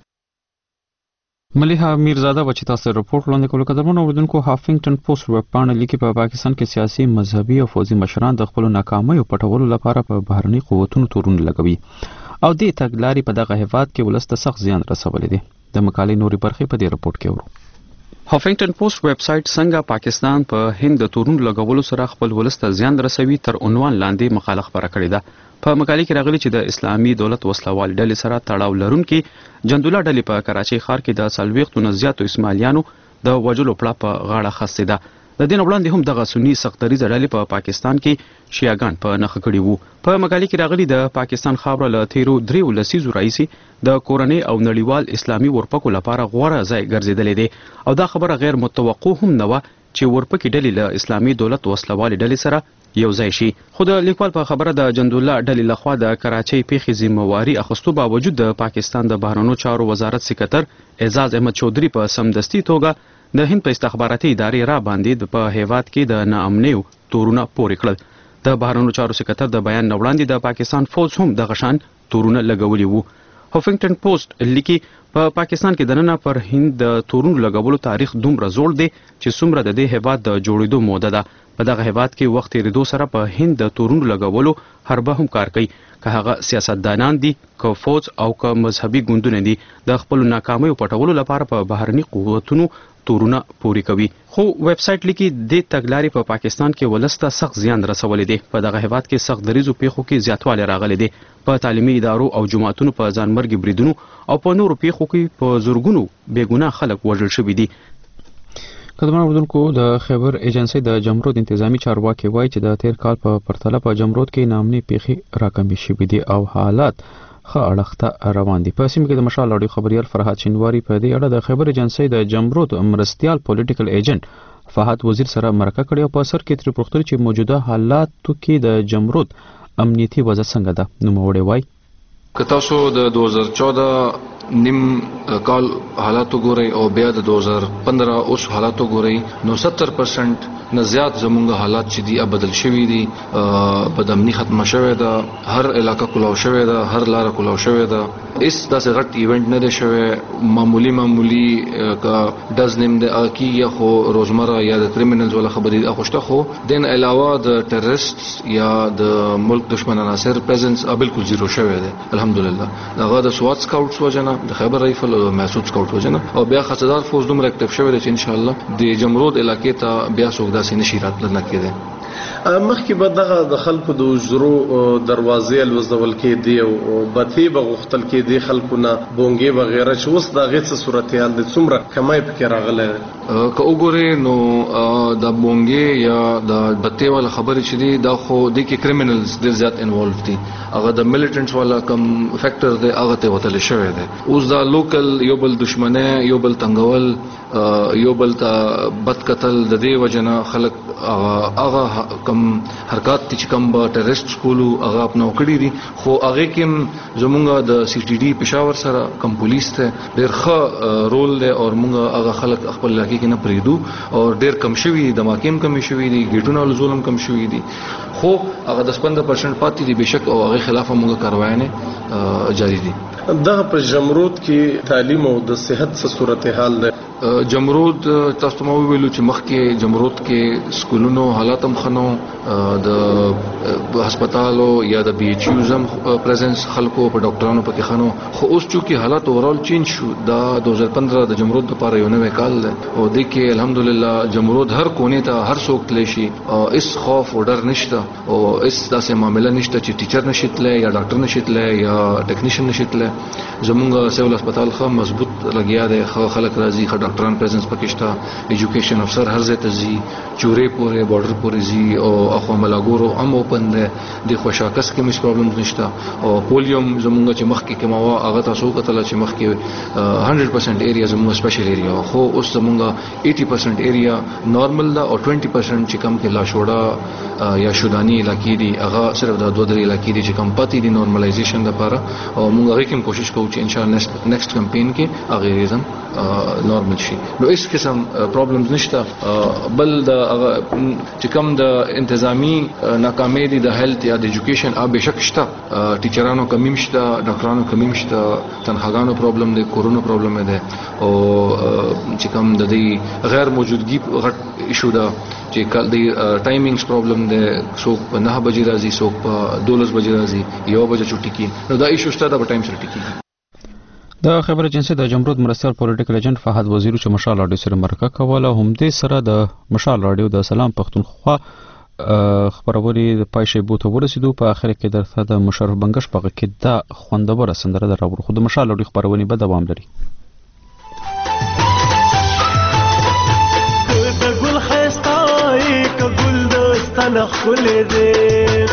Speaker 1: ملیحه میرزاده بچی تاسو رپورټ وړاندې کولو قدرمن اوریدونکو هافینګټن پوسټ ویب پاڼه لیکي په پاکستان کې سیاسي مذهبي او فوزي مشران د خپل ناکامیو پټولو لپاره په بهرني قوتونو تورونه لګوي او دې تګلارې په دغه هیواد کې ولست سخت زیان رسولی دی. د مقالې نوري برخې په دې رپورټ کې ورو. هافینګټن پوسټ ویب سټ څنګه پاکستان په هند د تورونو لګولو سره خپل ولست زیان رسوي تر عنوان لاندې مقاله خبره کړې ده. په مقالې کې راغلي چې د اسلامي دولت وسلوال ډلې سره تړاو لرونکي جندولا ډلې په کراچۍ ښار کې د 40 نه زیاتو اسماعیلیانو د وژلو پړه په غاړه خستې ده. د دې وړاندې هم دغه سنی سختریزه ډلې په پاکستان کې شیعاګان په نخښه کړي وو. په مقالې کې راغلي د پاکستان خاوره له تیرو 3 لسیزو راځي د کورنۍ او نړیوال اسلامي ورپکو لپاره غوره ځای ګرځیدلې دی او دا خبره غیر متوقع هم نه و چې ورپکې ډلې له اسلامي دولت وسلوال ډلې سره یو ځای شي. خو د لیکوال په خبره د جندولا ډلې لخوا د کراچۍ پیښې ذمہواری اخیستو باوجود د پاکستان د بهرنیو چارو وزارت سکرټر اعزاز احمد چودھری په سمدستي توګه د هند په استخباراتي ادارې را باندې په هیواد کې د ناامنیو تورونه پورې کړل. د بهرنیو چارو سکرټر د بیان وړاندې د پاکستان فوج هم د غشان تورونه لګولي وو. هافینګټن پوسټ لیکي په پاکستان کې د نن پر هند د تورونو لګولو تاریخ دومره زوړ دی چې څومره د دې هیواد د جوړېدو موده ده. په دغه هیواد کې وخت تیریدو سره په هند د تورونو لګولو حربه هم کار کوي که هغه سیاستدانان دي که فوج او که مذهبي ګوندونه دي د خپل ناکامیو پټولو لپاره په بهرني قوتونو تورونه پوری کوي. خو ویب سټ لیکي د تګلارې په پاکستان کې ولسته سخت زیان رسولې دي. په دغه هیواد کې سخت دریزو پیښو کې زیاتوالی راغلی دی. په تعلیمي ادارو او جماعتونو په ځانمرګي بریدونو او په نورو پیښو کې په زورګونو بېګناه خلک وژل شوي دي. قدمن بدونکو د خیبر ایجنسی د جمرود انتظامی چارواکي وایي چې د تیر کال په پرتله په جمرود کې نامني پیخي راکمې شوې دي او حالات ښه اړخته روان دي. په سیمه کې د مشال اړیو خبريال فرحات شینواری په دې اړه د خیبر ایجنسی د جمرود مرستيال پولیټیکل ایجنټ فهد وزیر سره مرکه کړې او په سر کې تر پوښتنه چې موجوده حالاتو کې د جمرود امنیتي وضع څنګه ده. نو موړې وایي
Speaker 6: که تاسو د 2014 نیم کال حالاتو ګورئ او بیا د 2015 اوس حالاتو ګورئ نو 70% نه زیات زمونږ حالات چې دي بدل شوي دي، بدامني ختمه شوې ده، هر علاقه کلاو شوې ده، هر لار کلاو شوې ده. اس داسې غټ ایونت نه دی شوی، معمولی کا ډز نیم د اکی یا خو روزمره یا د کریمینلز ولا خبرې اخوشته، خو دین علاوه د ټیرریسټس یا د ملک دشمن عناصر پریزنس بالکل زیرو شوی دی الحمدلله. دغه د سوات سکاوټس وجنه، د خیبر رایفل او محسود سکاوټ وجنه او بیا خصدار فوج دومره اکټیو شوی دی چې ان شاء الله د جمرود علاقې ته بیا څوک داسې نشي راتلل کېده.
Speaker 18: مخکې به دغه د خلکو د اجرو دروازې الوزول کېدې او بتې به غوښتل کېدې خلکو نه بونګې وغیره، چې اوس د هغې څه صورتحال دی، څومره کمی پکې راغلی؟
Speaker 6: که وګورې نو د بونګې یا د بتې والا خبرې چې دي دا خو دې کې کریمینلز ډېر زیات انوالو دي، هغه د ملیټنټس والا کم فیکټر دی هغه ته وتلی شوی دی. اوس دا لوکل یو بل دشمنی، یو بل تنګول، یو بل ته بد قتل، د دې وجنه خلک هغه کم حرکات چې کم به ټیرریسټ کولو هغه اپناو کړي دي. خو هغه کې زمونږ د سی ټي ډي پېښور سره کم پولیس ته ډېر ښه رول دی او موږ هغه خلک خپل علاقې کې نه پرېږدو او ډېر کم شوي دي، دماکې کم شوي دي، ګیټونه ول ظلم کم شوي دي، خو هغه 10-15% پاتې دي بشک او هغه خلاف موږ کاروایانه جاری دي.
Speaker 18: دغه په جمرود کې تعلیم او د صحت څه صورتحال ده؟
Speaker 6: جمرود تاسو ته ویلو چې مخکې جمرود کې سکولونو حالات هم خنو، د هسپتالو یا د بي ایچ یو زم پریزنس خلکو په ډاکټرانو پکې خنو. خو اوس چې حالات اورال چینج شو، دا 2015 د جمرود لپاره یو نوې کال دی او د کې الحمدلله جمرود هر کونه ته هر څوک تلی شي او اس خوف او ډر نشته او اس داسې معاملې نشته چې ټیچر نشیتله یا ډاکټر نشیتله یا ټیکنیشن نشیتله. زمونږ سیول هسپتال خو مضبوط لګیا دی، خلک راځي، ډاکټران پریزنس پکېشته، ایجوکیشن افسر هر ځای ته ځي، چورې پورې بارډر پورې ځي او اخو ملاګورو هم اوپن دی، د خوشاکس کې مش پرابلمز نشته او پولیوم زمونږ چې مخکې کماوه هغه تاسو کتل چې مخکې 100% ایریا زمونږ سپیشل ایریا، خو اوس زمونږ 80% ایریا نارمل ده او 20% چې کم کې لاشوړه یا شودانی علاقې دي هغه صرف د 2-3 علاقې دي چې کم پاتې دي نورمالایزیشن لپاره او موږ هغه کوم کوشش کوو چې ان شاء الله نیکسټ کمپین کې هغه ریزم نورمال شي. نو هیڅ قسم پرابلمز نشته، بل د چې کوم د انتظامی ناکامۍ دي د هیلث یا د ایجوکیشن بهشک شته، ټیچرانو کمی شته، ډاکټرانو کمی شته، تنخواګانو پرابلم دی، کورونو پرابلم دی او چې کوم د دې غیر موجودګي غټ ایشو ده چې کله د ټایمینګز پرابلم دی، څوک په 9 بجې راځي، څوک په 12 بجې راځي، 1 بجې چټي کی، نو دا ایشو شته د ټایم سره ټکی.
Speaker 1: د خبر ایجنسی د جمرود مرستيال پولیټیکل ایجنټ فهد وزیر چې مشال راډیو سره مرکه کوله، هم دې سره د مشال راډیو د سلام پښتونخوا خبروري د پایشي بوته ورسېدو. په اخر کې درته د مشرف بنگش په کې د خوندور سندره دراوړو، خو د مشال راډیو خبرونه به دوام لري.
Speaker 19: د ګل خستای ک ګل دستنه خلې دې،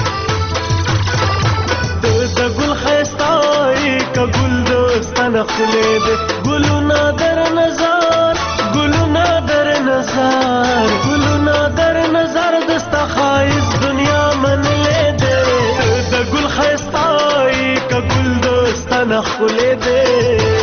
Speaker 19: د ګل خستای ک ګل دستنه خلې دې، ګلونه در نظر، ګلونه در نظر، ګلونه در نظر دستا خایز دنیا من لې دې، د ګل خستای ک ګل دستنه خلې دې.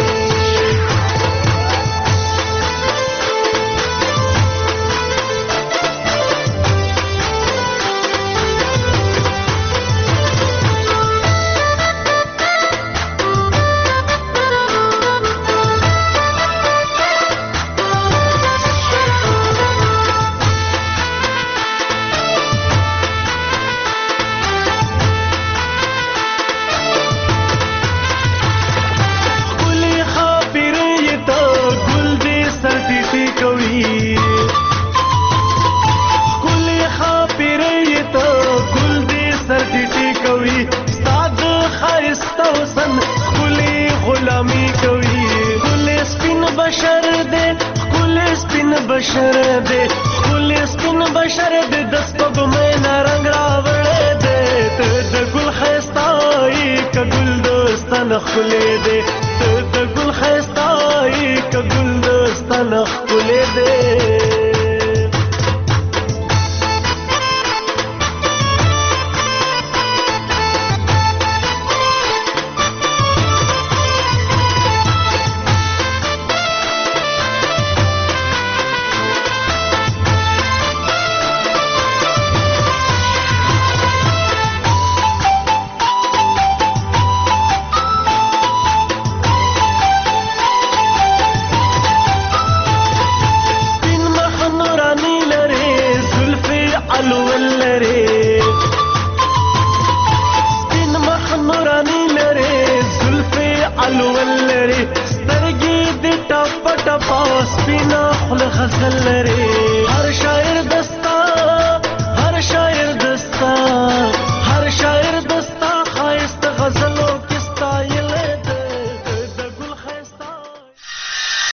Speaker 19: غلامی کوي ګل سپین بشر دې ګل سپین بشر دے خپل سپین بشر دے د سپوږمۍ نه رنگ راوړې دے ته د ګل خستای ک ګل دوستان خلې دے ته د ګل خستای ک ګل دوستان خلې دے سترګې د ټپ ټپ سپینا خل غزل لري